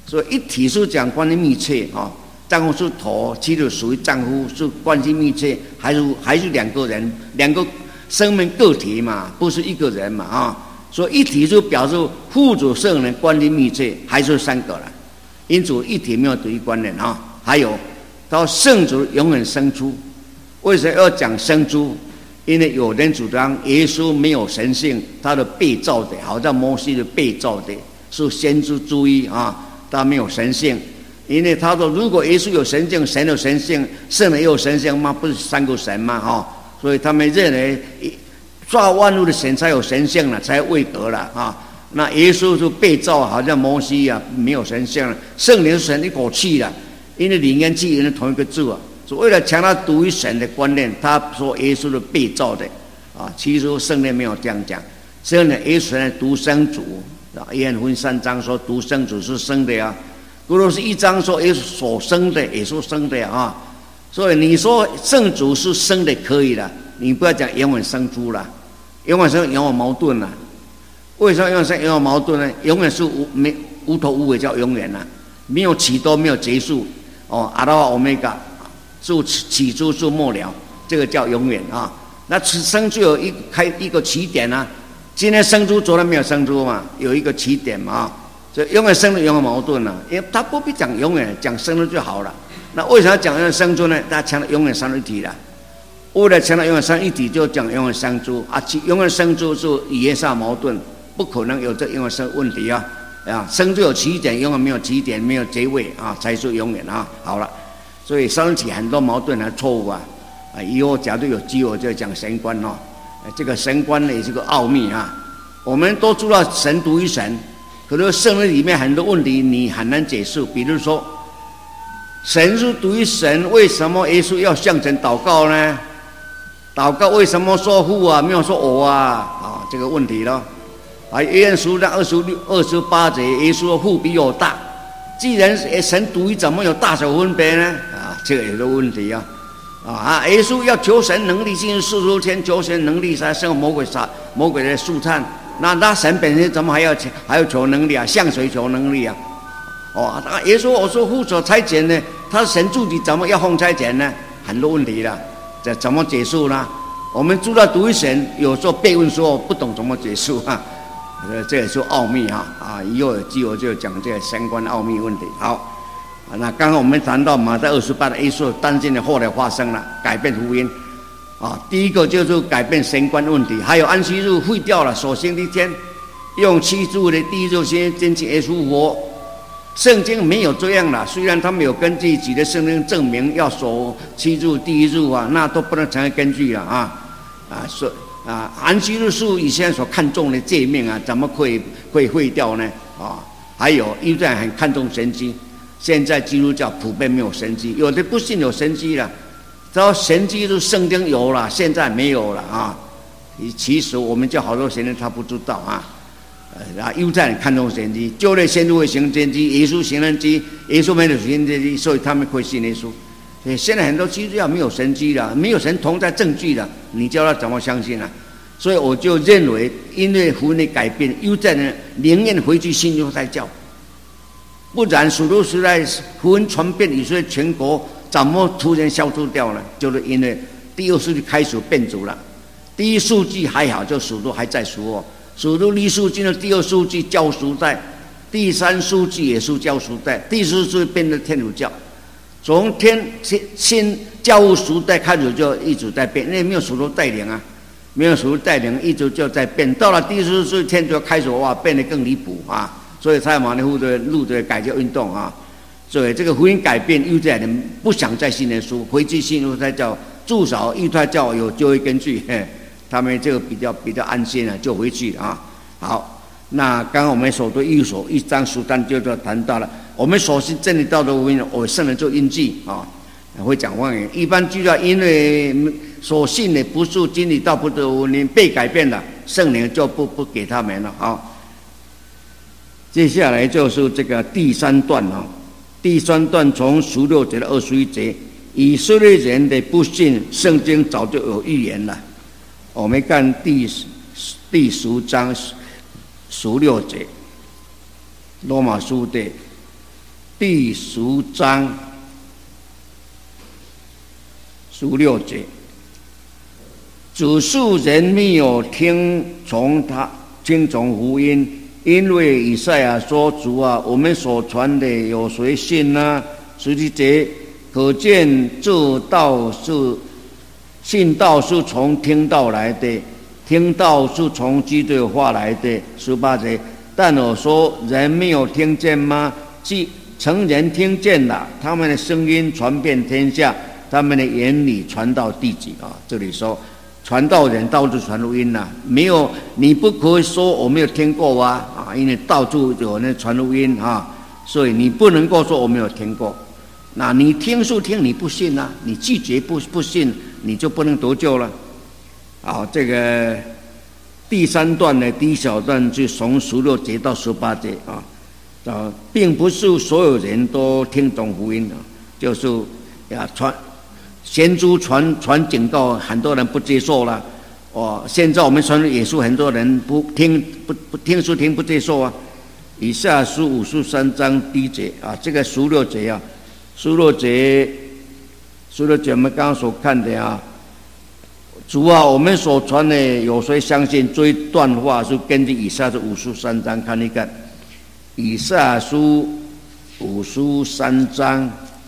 所以一体是讲关系密切啊。丈夫是头，其实属于丈夫，是关系密切，还是两个人，两个生命个体嘛，不是一个人嘛啊。所以一体就表示父子圣人关系密切，还是三个了。因此一体没有独一观念啊。还有到圣子永远生出，为什么要讲生出？因为有人主张耶稣没有神性，他的被造的，好像摩西的被造的，是先知之一啊，他没有神性。因为他说，如果耶稣有神性，神有神性，圣人也有神性吗？不是三个神吗？哈，所以他们认为造万物的神才有神性了，才位格了啊。那耶稣是被造，好像摩西啊，没有神性了。圣灵是神一口气了，因为灵跟气是同一个字啊。所以为了强调独一神的观念，他说耶稣是被造的啊。其实圣灵没有这样讲，圣灵耶稣是独生主啊。约翰福音3章说独生主是生的啊。如果是1章说耶稣所生的，耶稣生的啊，所以你说圣主是生的可以了，你不要讲永远生出了，永远生永远矛盾了。为什么永远生永远矛盾呢？永远是无头无尾叫永远了，没有起多没有结束哦，阿拉法欧米伽，是起初是末了，这个叫永远啊。那生出有一个起点啊，今天生出昨天没有生出嘛，有一个起点嘛啊。所以永远生的永远矛盾了，因为他不必讲永远，讲生的就好了。那为什么要讲永远生出呢？他强调永远三一体了。为了强调永远三一体，就讲永远生出啊，永远生出是语言上矛盾，不可能有这永远生问题啊！啊，生就有起点，永远没有起点，没有结尾啊，才是永远啊。好了，所以三一体很多矛盾和错误啊。啊，以后假如有机会就讲神观哦，这个神观呢也是个奥秘啊。我们都知道神独一神。可是圣经里面很多问题你很难解释，比如说神是独一神，为什么耶稣要向神祷告呢？祷告为什么说父啊，没有说我啊？这个问题咯。啊，约翰书28节，耶稣的父比我大。既然神独一，怎么有大小分别呢？啊，这个有个问题啊。耶稣要求神能力，进入世俗前求神能力，才胜魔鬼的试探。那神本身怎么还要求能力啊？向谁求能力啊？耶稣我说父所差遣呢，他神自己怎么要奉差遣呢？很多问题了，这怎么解释呢？我们知道独一神，有时候被问说不懂怎么解释啊，这也是奥秘啊！以后有机会就讲这个相关的奥秘问题。好，那刚刚我们谈到马太28的耶稣担心的后来发生了，改变福音。第一个就是改变神观问题，还有安息日废掉了，守星期天，用7日的第一日先坚持耶稣复活。圣经没有这样了，虽然他们有根据几的圣经证明要守7日第一日啊，那都不能成为根据了安息日是以前所看重的诫命啊，怎么可以废掉呢？还有犹太人很看重神迹，现在基督教普遍没有神迹，有的不信有神迹了。然后神迹是圣经有了，现在没有了啊。其实我们叫好多神人他不知道啊。犹太人看重神迹，旧约先知会行神迹，耶稣行神迹，耶稣没有行神迹，所以他们会信耶稣。所以现在很多基督教没有神迹了，没有神同在证据了，你叫他怎么相信啊？所以我就认为，因为福音的改变，犹太人宁愿回去信犹太教，不然使徒时代福音传遍以色列全国。怎么突然消除掉了？就是因为第二世纪开始变主了。第一世纪还好，就使徒还在属我，使徒历世纪的第二世纪教时代，第3世纪也是教时代，第4世纪变成天主教。从新教务时代开始就一直在变，因为没有使徒带领啊，没有使徒带领，一直就在变。到了第4世纪天主教开始变得更离谱啊，所以才有马内户的路的改教运动啊。所以这个福音改变，犹太人不想再信耶稣，回去信犹太教，至少犹太教有就业根据，他们这个比较安心了，就回去啊。好，那刚刚我们所读1章13就谈到了，我们所信真理道德福音，我圣人做印记啊，会讲方言。一般就要因为所信的不是真理道不得福音被改变了，圣灵就不给他们了。好，接下来就是这个第3段啊。第3段从16节到21节，以色列人的不信，圣经早就有预言了。我们看第10章16节，罗马书的第10章16节，只是人没有听从福音，因为以赛亚说：“主啊，我们所传的有谁信呢？”17节，可见这道是信道是从听道来的，听道是从基督的话来的。18节，但我说人没有听见吗？即曾人听见了，他们的声音传遍天下，他们的言语传到地极啊！这里说传道人到处传福音呐，没有你不可以说我没有听过啊！因为到处有人传福音啊，所以你不能够说我没有听过。那你听是听，你不信啊，你拒绝不信，你就不能得救了。好，这个第3段的第一小段就从16节到18节啊，并不是所有人都听懂福音啊，就是先知传警告，很多人不接受了。现在我们传耶稣，很多人不听是听不接受啊。以下是53章第1节啊，这个16节啊，16节我们刚刚所看的啊，主啊，我们所传的有谁相信？这一段话是根据以下是53章看一看。以赛亚书53章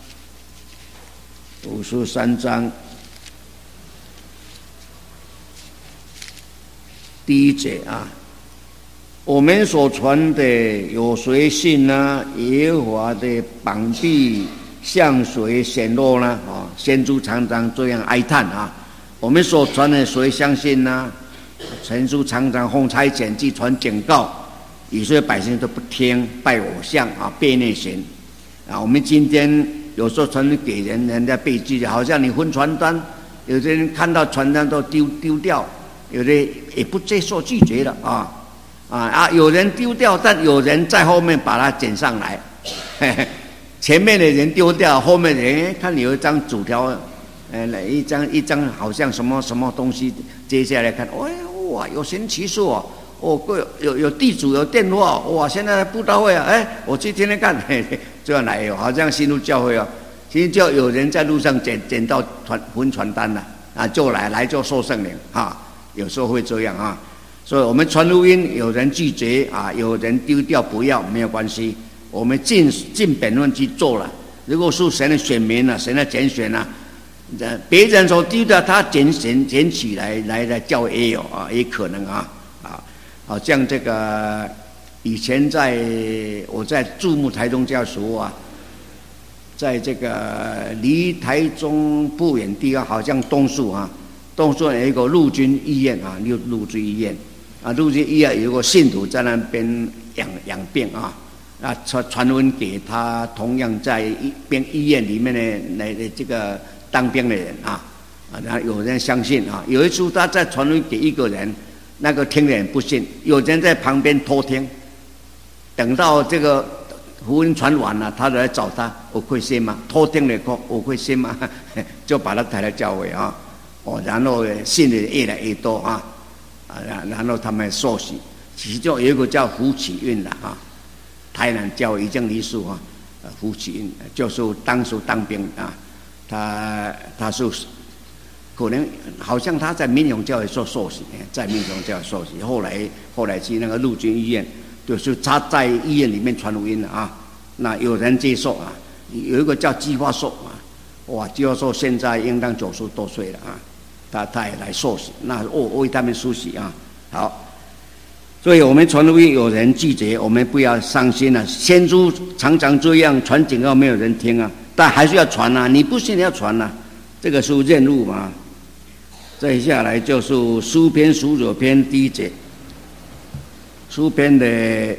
第1节啊，我们所传的有谁信呢？耶和华的膀臂向谁显露呢？先知常常这样哀叹啊。我们所传的谁相信呢？先知常常奉差遣去传警告，以色列百姓都不听，拜偶像啊，背逆神啊。我们今天有时候传给人家背记，好像你分传单，有些人看到传单都丢掉，有的也不接受，拒绝了有人丢掉，但有人在后面把它捡上来，前面的人丢掉，后面的人看有一张纸条，一张好像什么什么东西，接下来看，哇，有神奇事哦。有地址有电话，哇！现在布道会啊，我去天天看，这样来好像新路教会啊，其实就有人在路上捡到分传单了啊，就来就受圣灵啊，有时候会这样啊，所以我们传福音，有人拒绝啊，有人丢掉不要，没有关系，我们尽本分去做了。如果是神的选民啊，神的拣选啊，别人所丢掉，他捡起来教也有啊，也可能啊。好像这个以前我在驻牧台中教的时候啊，在这个离台中不远地方，好像东树有一个陆军医院啊，陆军医院啊，陆军医院有一个信徒在那边养病啊，传闻给他同样在医院里面的这个当兵的人啊，然后有人相信啊，有一次他在传闻给一个人。那个听的人不信，有人在旁边偷听，等到这个福音传完了，他来找他，我会信吗？偷听了后，我会信吗？就把他抬来教会啊，然后信的人越来越多啊，然后他们受洗，其中有一个叫胡启运的啊，台南教会已经离世啊，胡启运就是当时当兵啊，他是。可能好像他在民雄教会受洗，在民雄教会受洗，后来去那个陆军医院，就是他在医院里面传福音啊。那有人接受啊，有一个叫计划寿啊，哇，计划寿现在应当90多岁了啊，他也来受洗，那为他们梳洗啊。好，所以我们传福音有人拒绝，我们不要伤心啊。先知常常这样传警告，没有人听啊，但还是要传啊，你不信要传啊，这个是任务嘛。再下来就是诗篇19篇第1节，诗篇的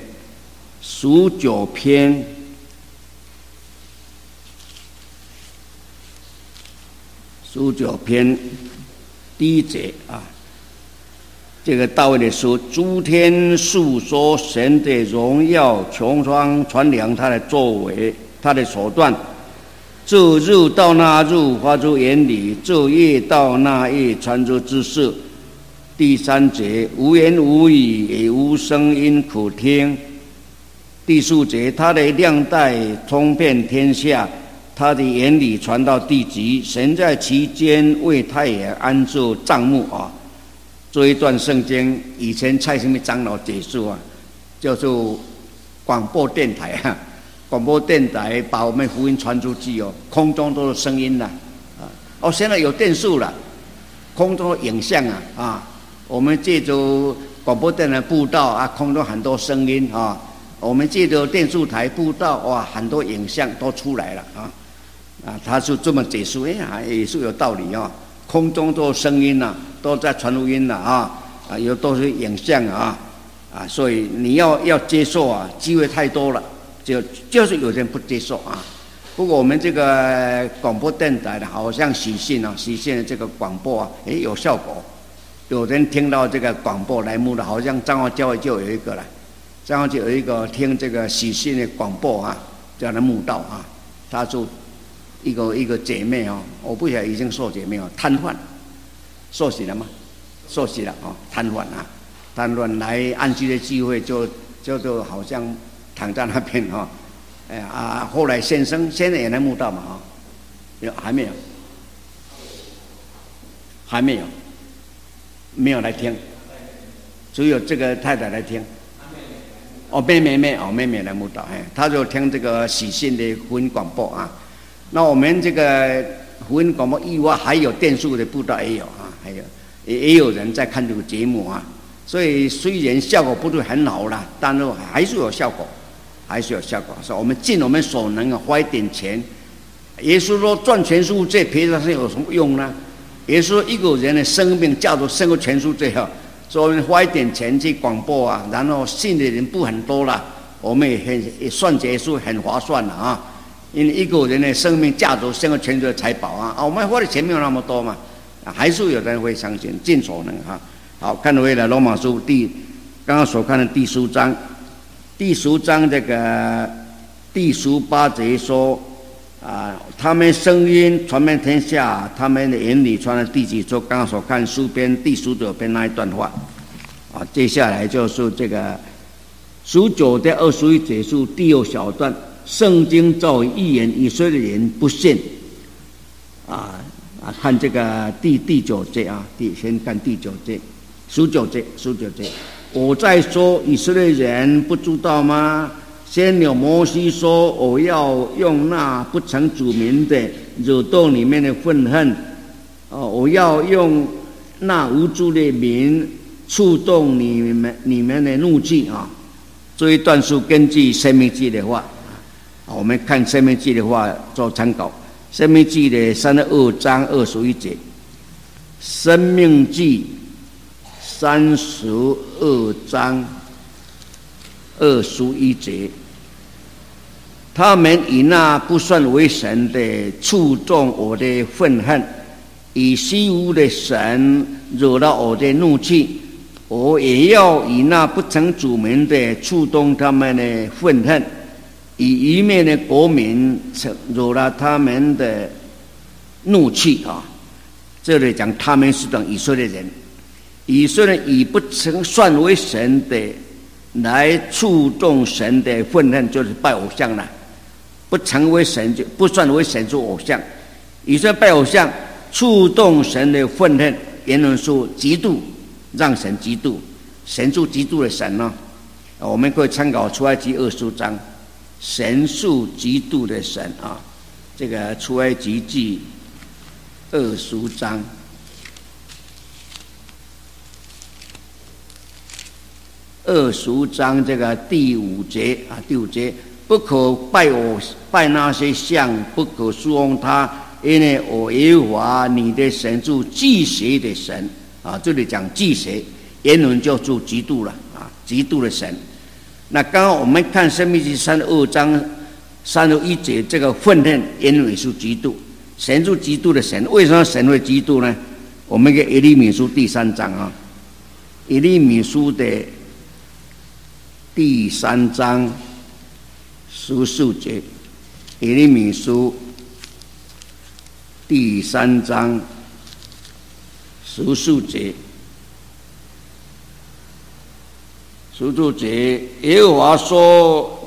19篇第1节啊，这个大卫的说：诸天述说神的荣耀，穹苍传扬他的作为，他的手段。这日到那日发出言语，这夜到那夜传出知识。第3节，无言无语，也无声音可听。 第四节，他的亮带通遍天下，他的言理传到地极。神在其间为太阳安置帐幕啊。这一段圣经以前蔡什么长老解说啊，叫做广播电台啊。广播电台把我们福音传出去哦，空中都是声音了啊。现在有电视了，空中的影像啊，我们借着广播电台布道啊，空中很多声音啊。我们借着电视台布道，哇，很多影像都出来了啊！他是这么解释，也是有道理啊。空中都有声音呐，都在传福音了有都是影像所以你要接受啊，机会太多了，就是有人不接受啊。不过我们这个广播电台的，好像喜讯的这个广播有效果，有人听到这个广播来慕的，好像彰化教会就有一个了。然后就有一个听这个喜讯的广播叫他慕道他就一个姐妹我不晓得已经受姐妹瘫痪，受洗了吗？受洗了瘫痪来安居的机会就好像躺在那边后来现生，现在也来慕道嘛还没有没有来听，只有这个太太来听。妹妹来慕道，他就听这个喜讯的福音广播那我们这个福音广播以外，还有电视的布道也有也有人在看这个节目所以虽然效果不是很好啦，但是还是有效果，所以我们尽我们所能花一点钱。耶稣说赚全世界赔上是有什么用呢？耶稣说一个人的生命价值胜过全世界所以我们花一点钱去广播然后信的人不很多了，我们也算结束很划算了因为一个人的生命价值胜过全世界的财宝我们花的钱没有那么多嘛，还是有人会相信，尽所能好，看回来罗马书刚刚所看的第10章，第10章这个第18节说他们声音传遍天下，他们的言语传到地极。说刚刚所看书篇第19篇那一段话接下来就是这个19到21节是第2小段。圣经照预言以色列人不信看这个第9节先看第9节，19节。我在说以色列人不知道吗？先有摩西说，我要用那不曾主名的惹动你们的愤恨我要用那无助的民触动你们的怒气这一段是根据申命记的话我们看申命记的话做参考。申命记的32章21节，申命记32章21节，他们以那不算为神的触动我的愤恨，以虚无的神惹了我的怒气，我也要以那不曾主名的触动他们的愤恨，以愚昧的国民惹了他们的怒气这里讲他们是等以色列人，以色列人以不曾算为神的来触动神的愤恨，就是拜偶像了。不成为神就不算为神是偶像，以色列拜偶像触动神的愤恨，言论说嫉妒，让神嫉妒，神是嫉妒的神我们可以参考出埃及20章，神是嫉妒的神这个出埃及记20章。20章这个第5节第5节，不可拜那些像，不可侍奉他，因为我耶和华你的神是忌邪的神这里讲忌邪，原文就做嫉妒了嫉妒的神。那刚刚我们看申命记32章31节，这个愤恨原文是嫉妒，神是嫉妒的神。为什么神会嫉妒呢？我们看耶利米书第3章耶利米书的第3章14节，耶利米书第3章14节，14节，耶和华说：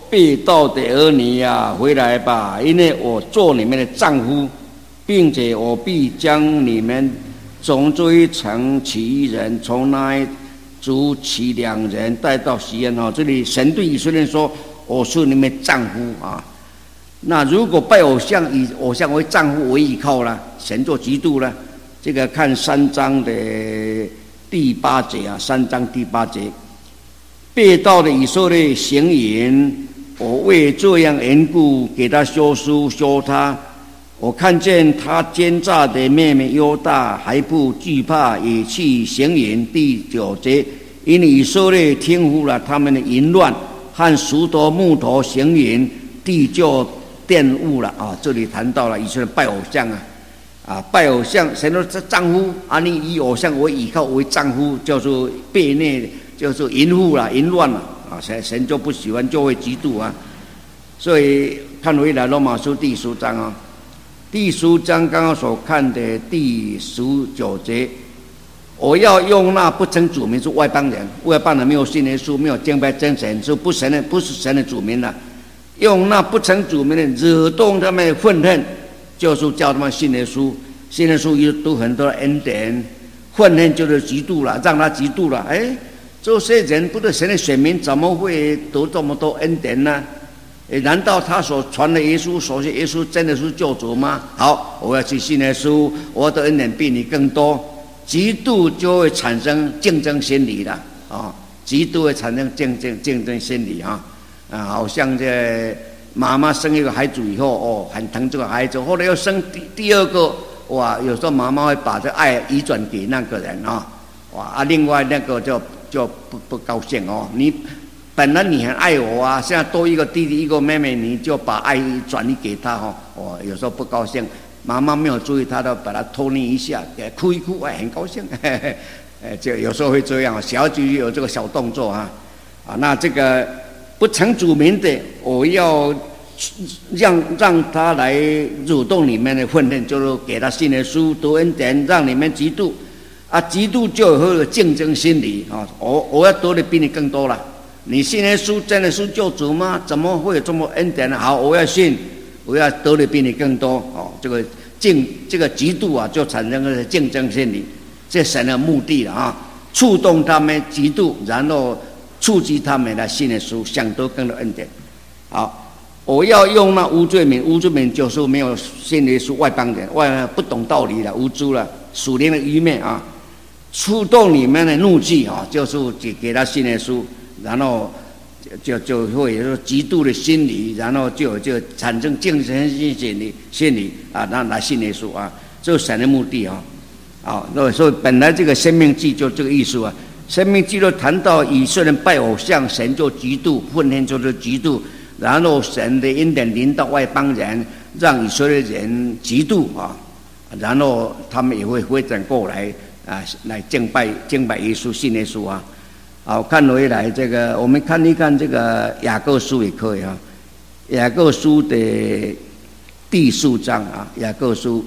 被盗的儿女呀，回来吧，因为我做你们的丈夫，并且我必将你们从这一城取一人，从那一族取2人带到西安。这里神对以色列人说：“我是你们丈夫啊。”那如果拜偶像，以偶像为丈夫为依靠了，神就嫉妒了。这个看3章的第8节啊，3章第8节，被盗的以色列行淫，我为这样缘故给他休书休他。我看见他奸诈的妹妹犹大还不惧怕，也去行淫。第9节，因以色列听服了他们的淫乱和熟夺木头行淫，地就玷污了啊！这里谈到了以色列拜偶像拜偶像，神说这丈夫啊，你以偶像为依靠为丈夫，叫做悖逆，叫做淫妇了，淫乱了啊！神就不喜欢，就会嫉妒啊！所以看回来罗马书第10章啊，第10章刚刚所看的第19节，我要用那不称主名是外邦人，外邦人没有信耶稣，没有敬拜真神，是不是神的主名了。用那不称主名的惹动他们的愤恨，就是叫他们信耶稣。信耶稣又都很多恩典，愤恨就是嫉妒了，让他嫉妒了。这些人不是神的选民，怎么会得这么多恩典呢？难道他所传的耶稣，所信耶稣真的是救主吗？好，我要去信耶稣，我的恩典比你更多。嫉妒就会产生竞争心理了啊！嫉妒会产生竞争心理啊！好像这妈妈生一个孩子以后，很疼这个孩子，后来又生第二个，哇！有时候妈妈会把这爱移转给那个人另外那个就不高兴你本来你很爱我啊，现在多一个弟弟一个妹妹，你就把爱转移给他有时候不高兴，妈妈没有注意，他都把他偷捏一下，给哭一哭，很高兴，就有时候会这样，小孩子有这个小动作那这个。不称主名的，我要让他来惹动你们的愤恨，就是给他信耶稣得恩典，让你们嫉妒嫉妒就有竞争心理我要得的比你更多了。你信耶稣真的是救主吗？怎么会有这么恩典呢？好，我要信，我要得的比你更多这个嫉妒就产生了竞争心理，这神的目的了触动他们嫉妒，然后触及他们来信耶稣，想得更多恩典。好，我要用那无罪名，无罪名就是没有信耶稣外邦人，不懂道理了，无知了，属灵的愚昧触动你们的怒气就是给他信耶稣，然后就会有嫉妒的心理，然后就产生竞争心理让来信耶稣这是神的目的所以本来这个生命记就这个意思生命记录谈到以色列人拜偶像，神就嫉妒，愤恨就是嫉妒，然后神的恩典临到外邦人，让以色列人嫉妒然后他们也会回转过来来敬拜耶稣，信耶稣好，看回来这个，我们看一看这个雅各书也可以雅各书的第4章雅各书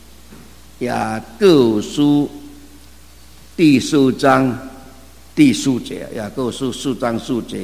第4章。第4节，雅各书4章4节，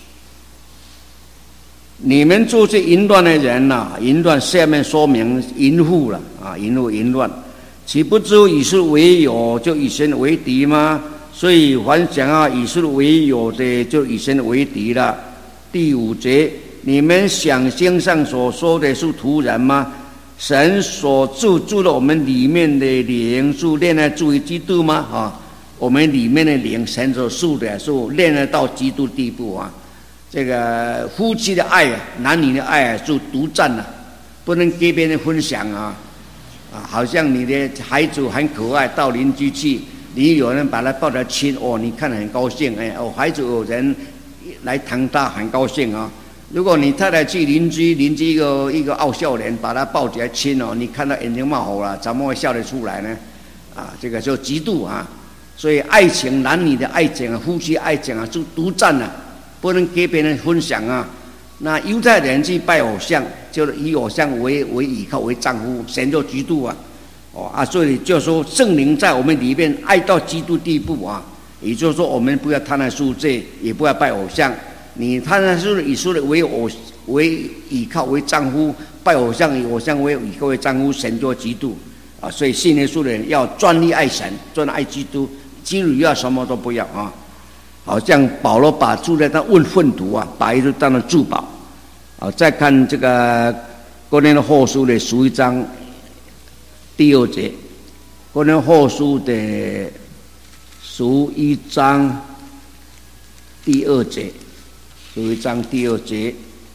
你们就是淫乱的人淫乱下面说明淫妇了淫乱，岂不知以色列为友就与神为敌吗？所以凡想以色列为友的，就与神为敌了。第5节，你们想经上所说的是徒然吗？神所住了我们里面的灵是恋爱主于基督吗？我们里面的灵，神所树的是恋爱到基督地步这个夫妻的爱男女的爱是独占不能给别人分享好像你的孩子很可爱，到邻居去，你有人把他抱来亲你看很高兴孩子有人来疼他很高兴如果你太太去邻居一个傲笑人把他抱起来亲你看到眼睛冒火了，怎么会笑得出来呢？这个就嫉妒所以爱情，男女的爱情夫妻爱情就独占不能给别人分享那犹太人去拜偶像，就是以偶像为依靠为丈夫，神就嫉妒所以就说圣灵在我们里面爱到基督地步也就是说我们不要贪婪赎罪，也不要拜偶像， 你他那是以色列为依靠为丈夫，拜偶像以偶像为依靠为丈夫，神就嫉妒啊！所以信耶稣的人要专一爱神，专一爱基督，基督要什么都不要啊！好像保罗把住在他问粪土啊，把耶稣当成珠宝啊！再看这个哥林多后书的11章第2节，哥林多后书的11章第2节，11章第2节。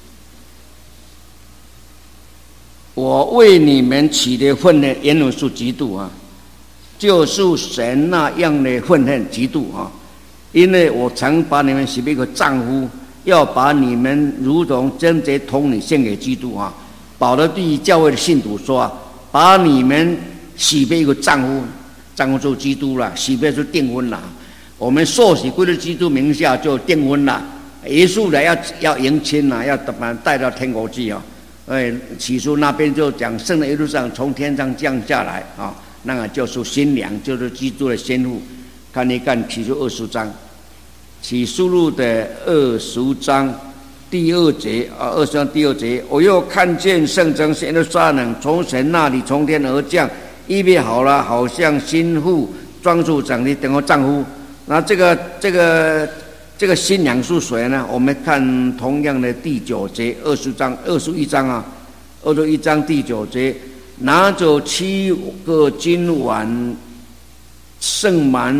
我为你们起的愤恨，原文是嫉妒啊，就是神那样的愤恨嫉妒啊。因为我曾把你们许配给丈夫，要把你们如同贞洁童女献给基督啊。保罗对于教会的信徒说啊，把你们许配给丈夫，丈夫就是基督了，许配就订婚了。我们受洗归入基督名下就订婚了。耶稣来要迎亲了，要把带到天国去啊。起初那边就讲圣的耶路撒冷从天上降下来啊，那个就是新娘，就是基督的先父。看一看起初20章，启示录的20章第2节啊，20章第2节，我又看见圣城耶路撒冷从神那里从天而降，预备好了，好像新妇装束整齐等候丈夫。那这个新娘是谁呢？我们看同样的第9节，21章啊，21章第9节，拿走7个金碗，盛满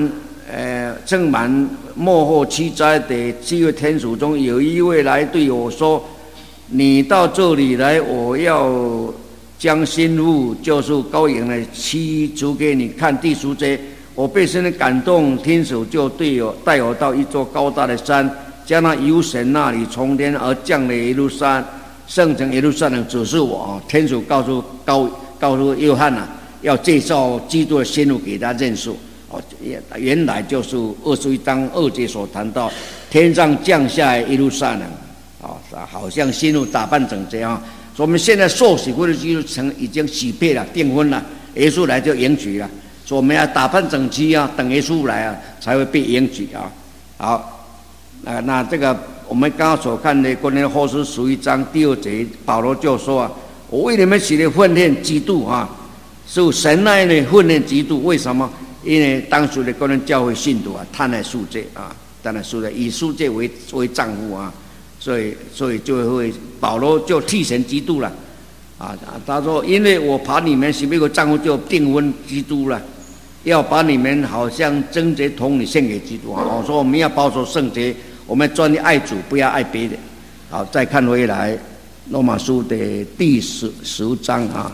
末后7灾的7位天使中，有一位来对我说：“你到这里来，我要将新妇，就是羔羊的妻指给你看。”第10节。我被神的感动，天使就带我到一座高大的山，将那由神那里从天而降的耶路撒冷圣城耶路撒冷指示我。天使告诉约翰啊，要介绍基督的先路给他认识。原来就是21章2节所谈到天上降下来耶路撒冷好像新路打扮整洁啊。所以我们现在受洗归入基督城已经许配了，订婚了，耶稣来就迎娶了。所以我们要打扮整齐啊，等耶稣来啊，才会被迎娶啊。好，那这个我们刚刚所看的哥林多后书11章第2节，保罗就说啊，我为你们起的愤恨嫉妒啊，是神那样的愤恨嫉妒。为什么？因为当时的哥林多教会信徒啊，贪爱世界啊，贪爱世界，以世界为丈夫啊，所以就会保罗就替神嫉妒了啊。他说，因为我把你们许配给丈夫，就订婚基督了。要把你们好像贞洁童女献给基督啊！我说我们要保守圣洁，我们专一爱主，不要爱别人。好，再看回来，罗马书的第10章啊，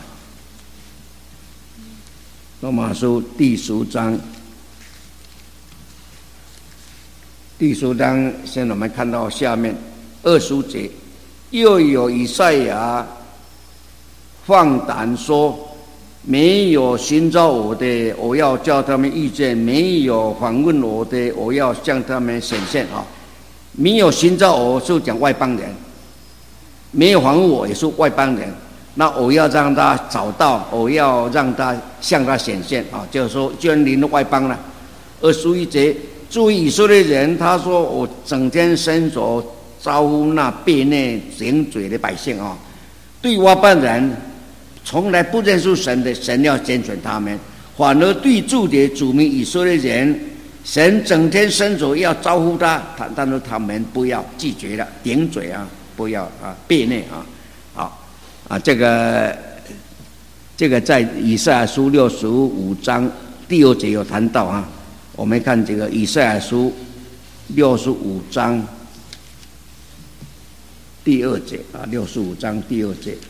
罗马书第10章，第10章，现在我们看到下面20节，又有以赛亚放胆说。没有寻找我的，我要叫他们遇见；没有访问我的，我要向他们显现啊！没有寻找我，是讲外邦人；没有访问我，也是外邦人。那我要让他找到，我要让他向他显现啊！就是说，居然临了外邦了。21节，注意以色列人，他说我整天伸手招呼那悖逆顶嘴的百姓啊，对外邦人。从来不认识神的，神要拣选他们；反而对主的主民以色列人，神整天伸手要招呼但是他们不要，拒绝了，顶嘴啊，不要啊，悖逆啊，好啊，这个在以赛亚书65章第2节有谈到啊。我们看这个以赛亚书65章第2节啊，65章第2节。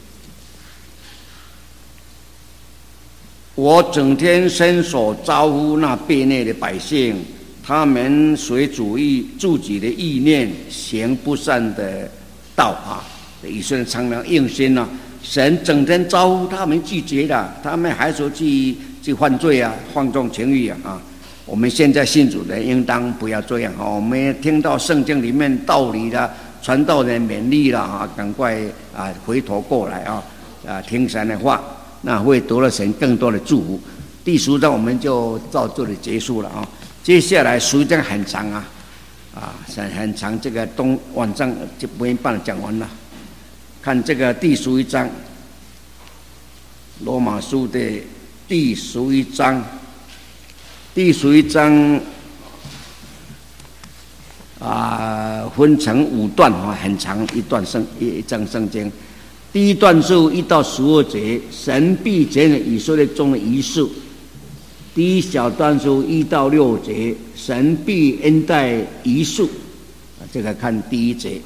我整天伸手招呼那悖逆的百姓，他们随自己的意念行不善的道啊！以色列常常硬心啊，神整天招呼他们拒绝了，他们还说去犯罪啊，放纵情欲啊！我们现在信主的应当不要这样啊！我们听到圣经里面道理啦，传道人勉励啦啊，赶快啊回头过来啊听神的话。那会得了神更多的祝福。第10章我们就到这里结束了啊。接下来11章很长啊， 很长，这个晚上就不一半讲完了。看这个第11章，罗马书的第11章，分成5段很长一章圣经。第一段是1到12节，神必拣选以色列中的遗数。第一小段是1到6节，神必恩待遗数。这个看第1节。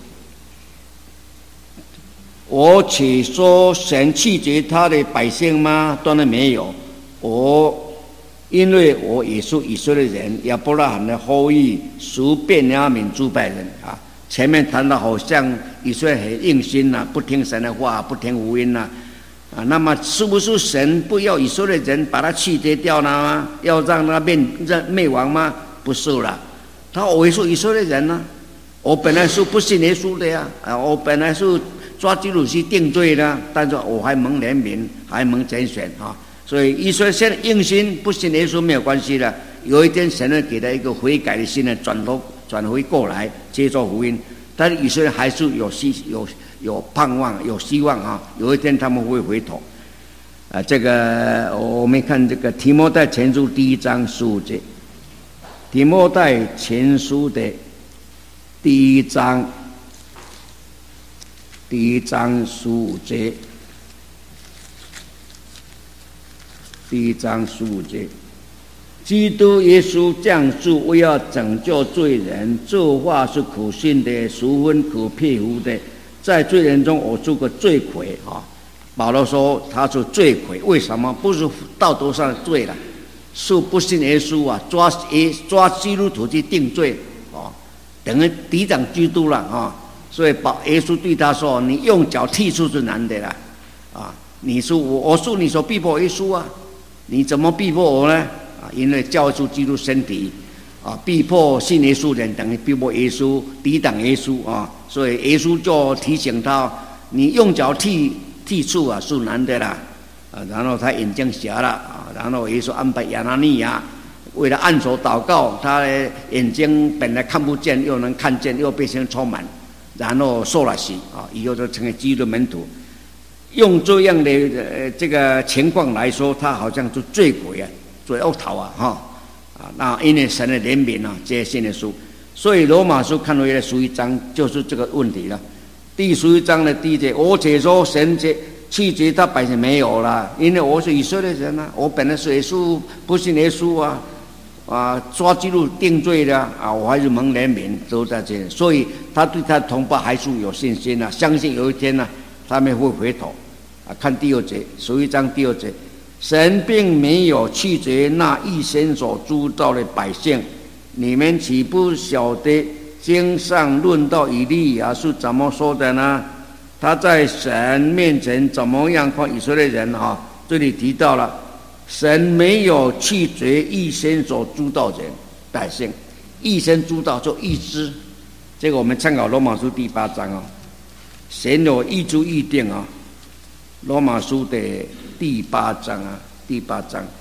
我且说神弃绝他的百姓吗？当然没有。因为我也是以色列人，亚伯拉罕的后裔，属便雅悯诸拜人啊。前面谈到好像以色列很硬心不听神的话，不听福音那么是不是神不要以色列人把他弃绝掉了吗？要让他灭亡吗？不是了，我也是以色列人我本来是不信耶稣的呀，我本来是抓基督去定罪的，但是我还蒙怜悯，还蒙拣选所以以色列现在硬心不信耶稣没有关系的，有一天神会给他一个悔改的心转回过来接受福音，但是以色列还是有盼望有希望有一天他们会回头这个我们看这个提摩太前书第1章15节，提摩太前书的第1章15节，第1章15节，基督耶稣降世为要拯救罪人，这话是可信的，十分可佩服的。在罪人中，我做个罪魁保罗说他是罪魁，为什么？不是道德上的罪了，是不信耶稣抓基督徒去定罪等于抵挡基督了所以耶稣对他说：“你用脚踢出是难的了你说我说你所逼迫耶稣你怎么逼迫我呢？因为教出基督身体逼迫信耶稣人等于逼迫耶稣，抵挡耶稣所以耶稣就提醒他：你用脚踢出是难的啦然后他眼睛瞎了然后耶稣安排亚拿尼亚为了按手祷告，他的眼睛本来看不见，又能看见，又被神充满，然后受了洗以后就成为基督的门徒。用这样的这个情况来说，他好像是罪鬼罪恶头那因为神的怜悯这些信的书，所以罗马书看回来11章就是这个问题了。第11章的第1节，我且说神弃绝他百姓没有了，因为我是以色列人我本来是耶稣，不信耶稣抓基督定罪的我还是蒙怜悯，都在这里，所以他对他的同胞还是有信心相信有一天他们会回头看第2节，11章第2节，神并没有弃绝那一先所铸造的百姓，你们岂不晓得经上论到以利亚是怎么说的呢？他在神面前怎么样看以色列人这里提到了神没有弃绝预先所铸造的百姓，预先铸造就预知，这个我们参考罗马书第8章神有预知预定罗马书的第8章第8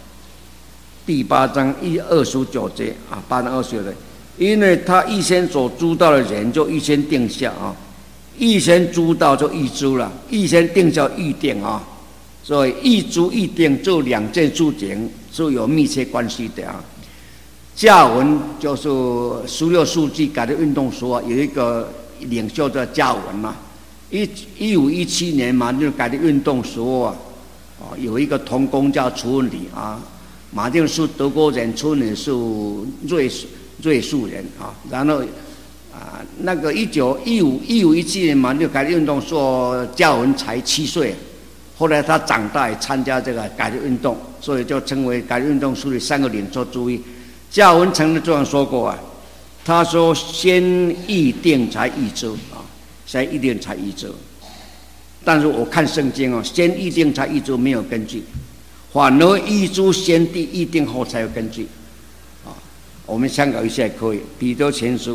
章29节8章29节，因为他预先所知道的人就预先定下预先知道就预知了，预先定下预定所以预知预定这2件事情是有密切关系的加尔文就是16世纪改革运动时有一个领袖叫加尔文1517年马丁改革运动时候有一个同工叫楚文理马丁是德国人，楚文理是瑞士人然后那个1517年马丁改革运动时候加尔文才7岁，后来他长大也参加这个改革运动，所以就称为改革运动书的3个领袖之一。加尔文曾经这样说过他说先预定才预知先预定才预知，但是我看圣经先预定才预知没有根据，反而预知先预定后才有根据我们参考一下可以。彼得前书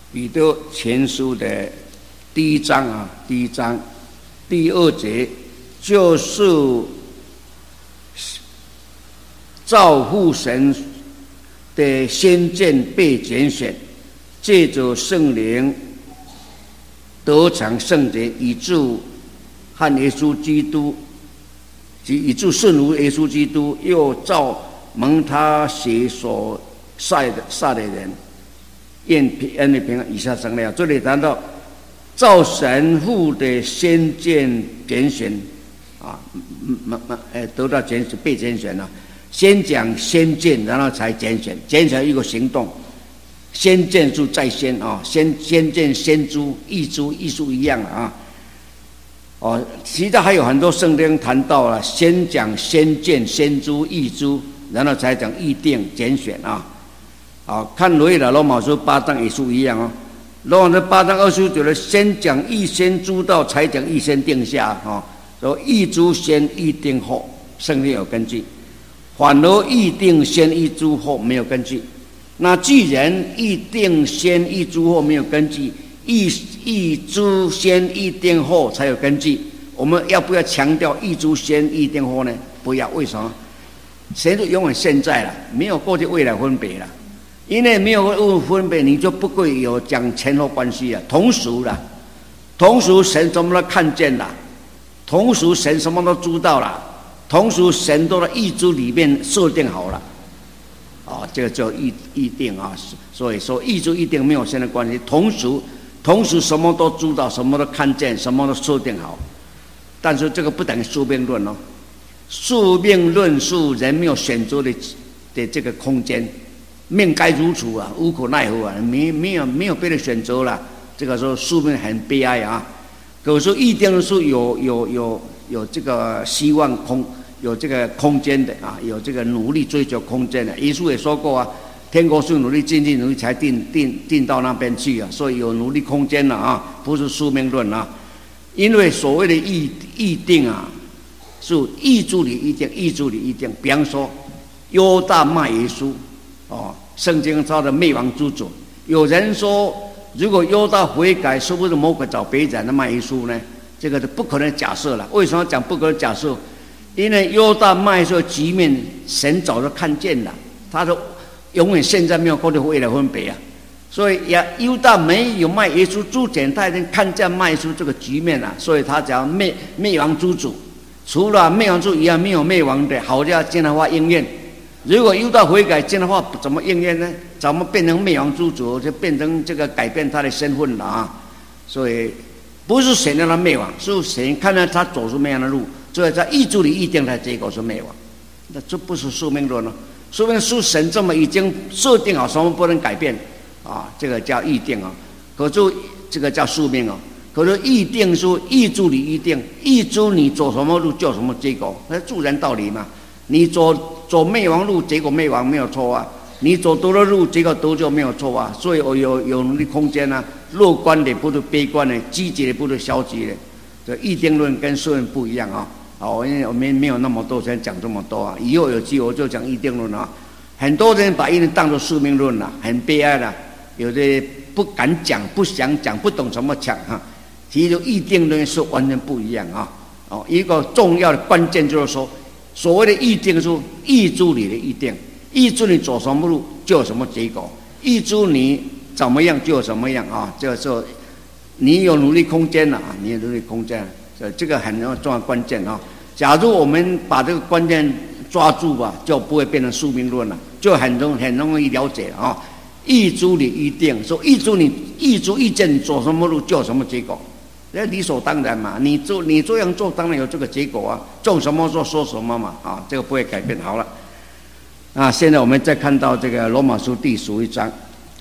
彼得前书的第1章啊，第1章第2节，就是照父神的先见被拣选，借着圣灵得偿圣洁，以致和耶稣基督，以致顺如耶稣基督，又照蒙他血所杀的人，愿恩的平安以下省略。这里谈到照神父的先见拣选啊，得到拣选被拣选了。先讲先见，然后才拣选，拣选一个行动。先见就在先啊，先见先知、异书一样啊。哦，其他还有很多圣经谈到了，先讲先见、先知、异书，然后才讲议定、拣选啊。好，看罗马书8章也是一样哦。罗马书8章29节，先讲义先知道，才讲义先定下啊。说义知先，议定后，圣经有根据。反而议定先，议知后没有根据。那既然议定先，议知后没有根据，议知先，议定后才有根据。我们要不要强调议知先，议定后呢？不要，为什么？谁都永远现在了，没有过去未来分别了。因为没有分别，你就不会有讲前后关系了。同时了，同时神什么都看见了，同时神什么都知道了。同时，神都在意志里面设定好了，哦，这个叫议定啊。所以说，意志议定没有现在关系。同时什么都知道，什么都看见，什么都设定好。但是这个不等于宿命论哦。宿命论是人没有选择的这个空间，命该如此啊，无可奈何啊，没有别的选择了。这个时候宿命很悲哀啊。可是议定是有这个希望有这个空间的啊，有这个努力追求空间的。耶稣也说过啊，天国是努力经济努力才定到那边去啊，所以有努力空间了啊，不是宿命论啊。因为所谓的议定啊，是意志里议定。比方说，犹大卖耶稣哦，圣经说的灭亡之主。有人说，如果犹大悔改，是不是魔鬼找别人的卖耶稣呢？这个是不可能假设了。为什么讲不可能假设？因为犹大卖这个局面，神早就看见了。他说，永远现在没有过去未来分别啊。所以犹大没有卖耶稣之前，他已经看见卖耶稣这个局面了。所以他讲灭亡之主，除了灭亡之主以外，没有灭亡的。好叫这样的话应验。如果犹大悔改，这样的话怎么应验呢？怎么变成灭亡之主？就变成这个改变他的身份了啊。所以不是神让他灭亡，是神看到他走出那样的路。所以在意志里议定的结果是灭亡，那这不是宿命论了。宿命是神这么已经设定好，什么不能改变啊？这个叫议定啊。可是这个叫宿命啊。可是议定是意志里议定，意志你走什么路就什么结果，那自然道理嘛。你走灭亡路，结果灭亡没有错啊。你走得了路，结果得救没有错啊。所以我有努力空间啊。乐观的不是悲观的，积极的不是消极的。这议定论跟宿命不一样啊。好，因为我们没有那么多时间讲这么多啊。以后有机会我就讲议定论啊。很多人把议定当作宿命论了，很悲哀了。有的不敢讲，不想讲，不懂怎么讲哈。其实议定论是完全不一样啊。哦，一个重要的关键就是说，所谓的议定是意志里的议定，意志你走什么路就有什么结果，意志你怎么样就有什么样啊。这个时候你有努力空间了啊，你有努力空间。这个很重要关键啊！假如我们把这个关键抓住吧，就不会变成宿命论了，就很容易了解啊。意志里议定，说意志意见你走什么路就有什么结果，那理所当然嘛。你这样做当然有这个结果啊，种什么说什么嘛啊，这个不会改变。好了，啊，现在我们再看到这个罗马书第11章，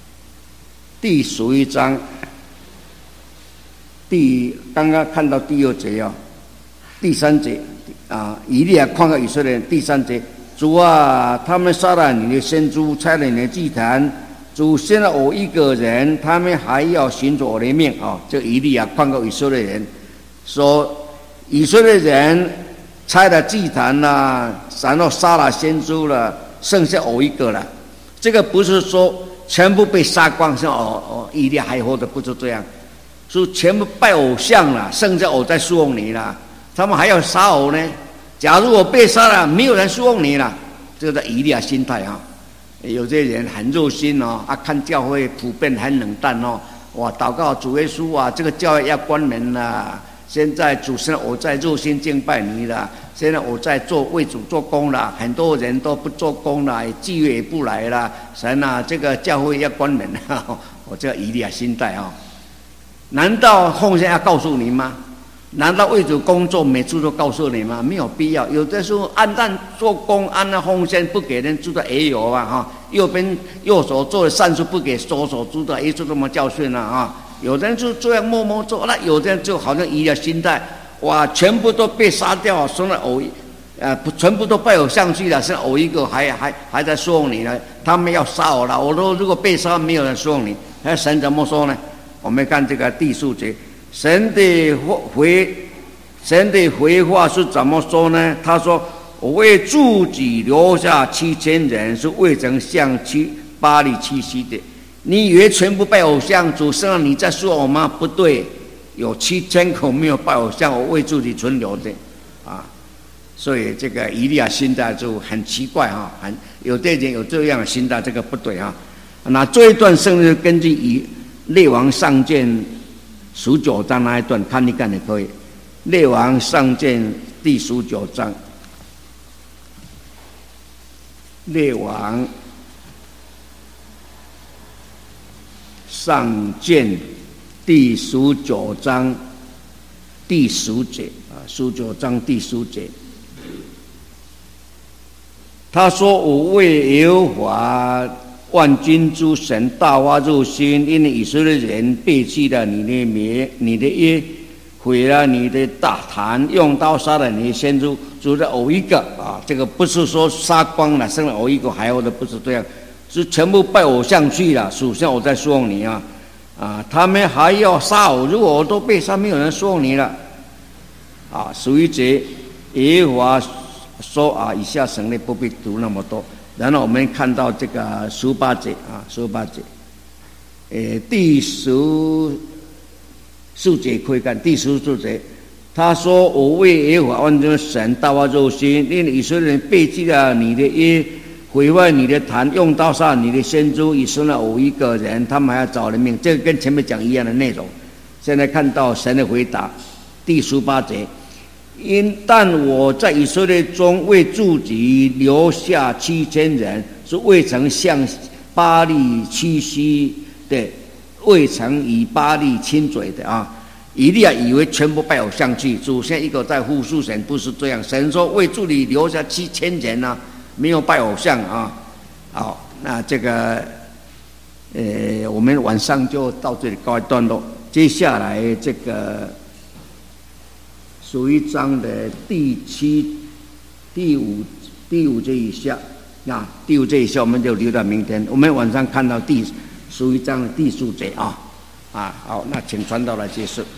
刚刚看到第2节啊，第3节啊，以利亚劝告以色列人。第3节，主啊，他们杀了你的先知，拆了你的祭坛，主现在我一个人，他们还要寻找我的命啊。这以利亚劝告以色列人说，以色列人拆了祭坛啦，然后杀了先知了，剩下我一个了。这个不是说全部被杀光，说以利亚还活着，不是这样，是全部拜偶像了，剩下偶在侍奉你了，他们还要杀偶呢。假如我被杀了，没有人侍奉你了，这个以利亚心态啊。有些人很热心哦，看教会普遍很冷淡哦，哇，祷告主耶稣啊，这个教会要关门了。现在主神我在热心敬拜你了，现在我在为主做工了，很多人都不做工了，祭月也不来了，神啊，这个教会要关门了。我这个以利亚心态啊，难道奉献要告诉你吗？难道为主工作每次都告诉你吗？没有必要。有的时候按蛋做工，按那奉献不给人知道也有啊哈。右手做的善事不给左手知道，也就这么教训了啊。有的人就这样默默做，那有的人就好像以利亚心态，哇，全部都被杀掉，剩了偶，全部都拜偶像去了，剩偶一个还在侍奉你呢。他们要杀我了，我说如果被杀，没有人侍奉你，那神怎么说呢？我们看这个第10节。神的回话是怎么说呢？他说：“我为自己留下7000人，是未曾向巴力屈膝的。你以为全部拜偶像，主剩下你在说我吗？不对，有7000口没有拜偶像，我为自己存留的啊。所以这个以利亚心态就很奇怪哈，有的人有这样的心态，这个不对啊。那这一段圣经根据以列王上卷19章那一段看一看也可以。列王上卷第19章，列王上卷第19章第10节啊，19章第10节，他说：“我为耶和华万军之神大发热心，因为以色列人背弃了你的约，毁了你的大坛，用刀杀了你的先知，除了偶一个啊！这个不是说杀光了，剩了偶一个还有的不是这样，是全部拜偶像去了。属下我在说你啊，他们还要杀偶，如果我都被杀，没有人说你了啊。11节，耶和华说啊，以下省略不必读那么多。然后我们看到这个18节啊，18节，第14节可以看第14节，他说：“我为耶和华万军神大发热心，因为以色列人背弃了你的约，毁坏你的坛，用刀杀你的先知，以色列偶一个人，他们还要找人命。”这个跟前面讲一样的内容。现在看到神的回答，第18节。但我在以色列中为自己留下7000人，是未曾向巴力屈膝的，未曾与巴力亲嘴的啊！以利亚以为全部拜偶像去，祖先一个在复述神，不是这样。神说为自己留下7000人啊，没有拜偶像啊。好，那这个我们晚上就到这里告一段落。接下来这个11章的第5节以下，第5节以下我们就留到明天。我们晚上看到11章的第10节啊。好，那请传道来结束。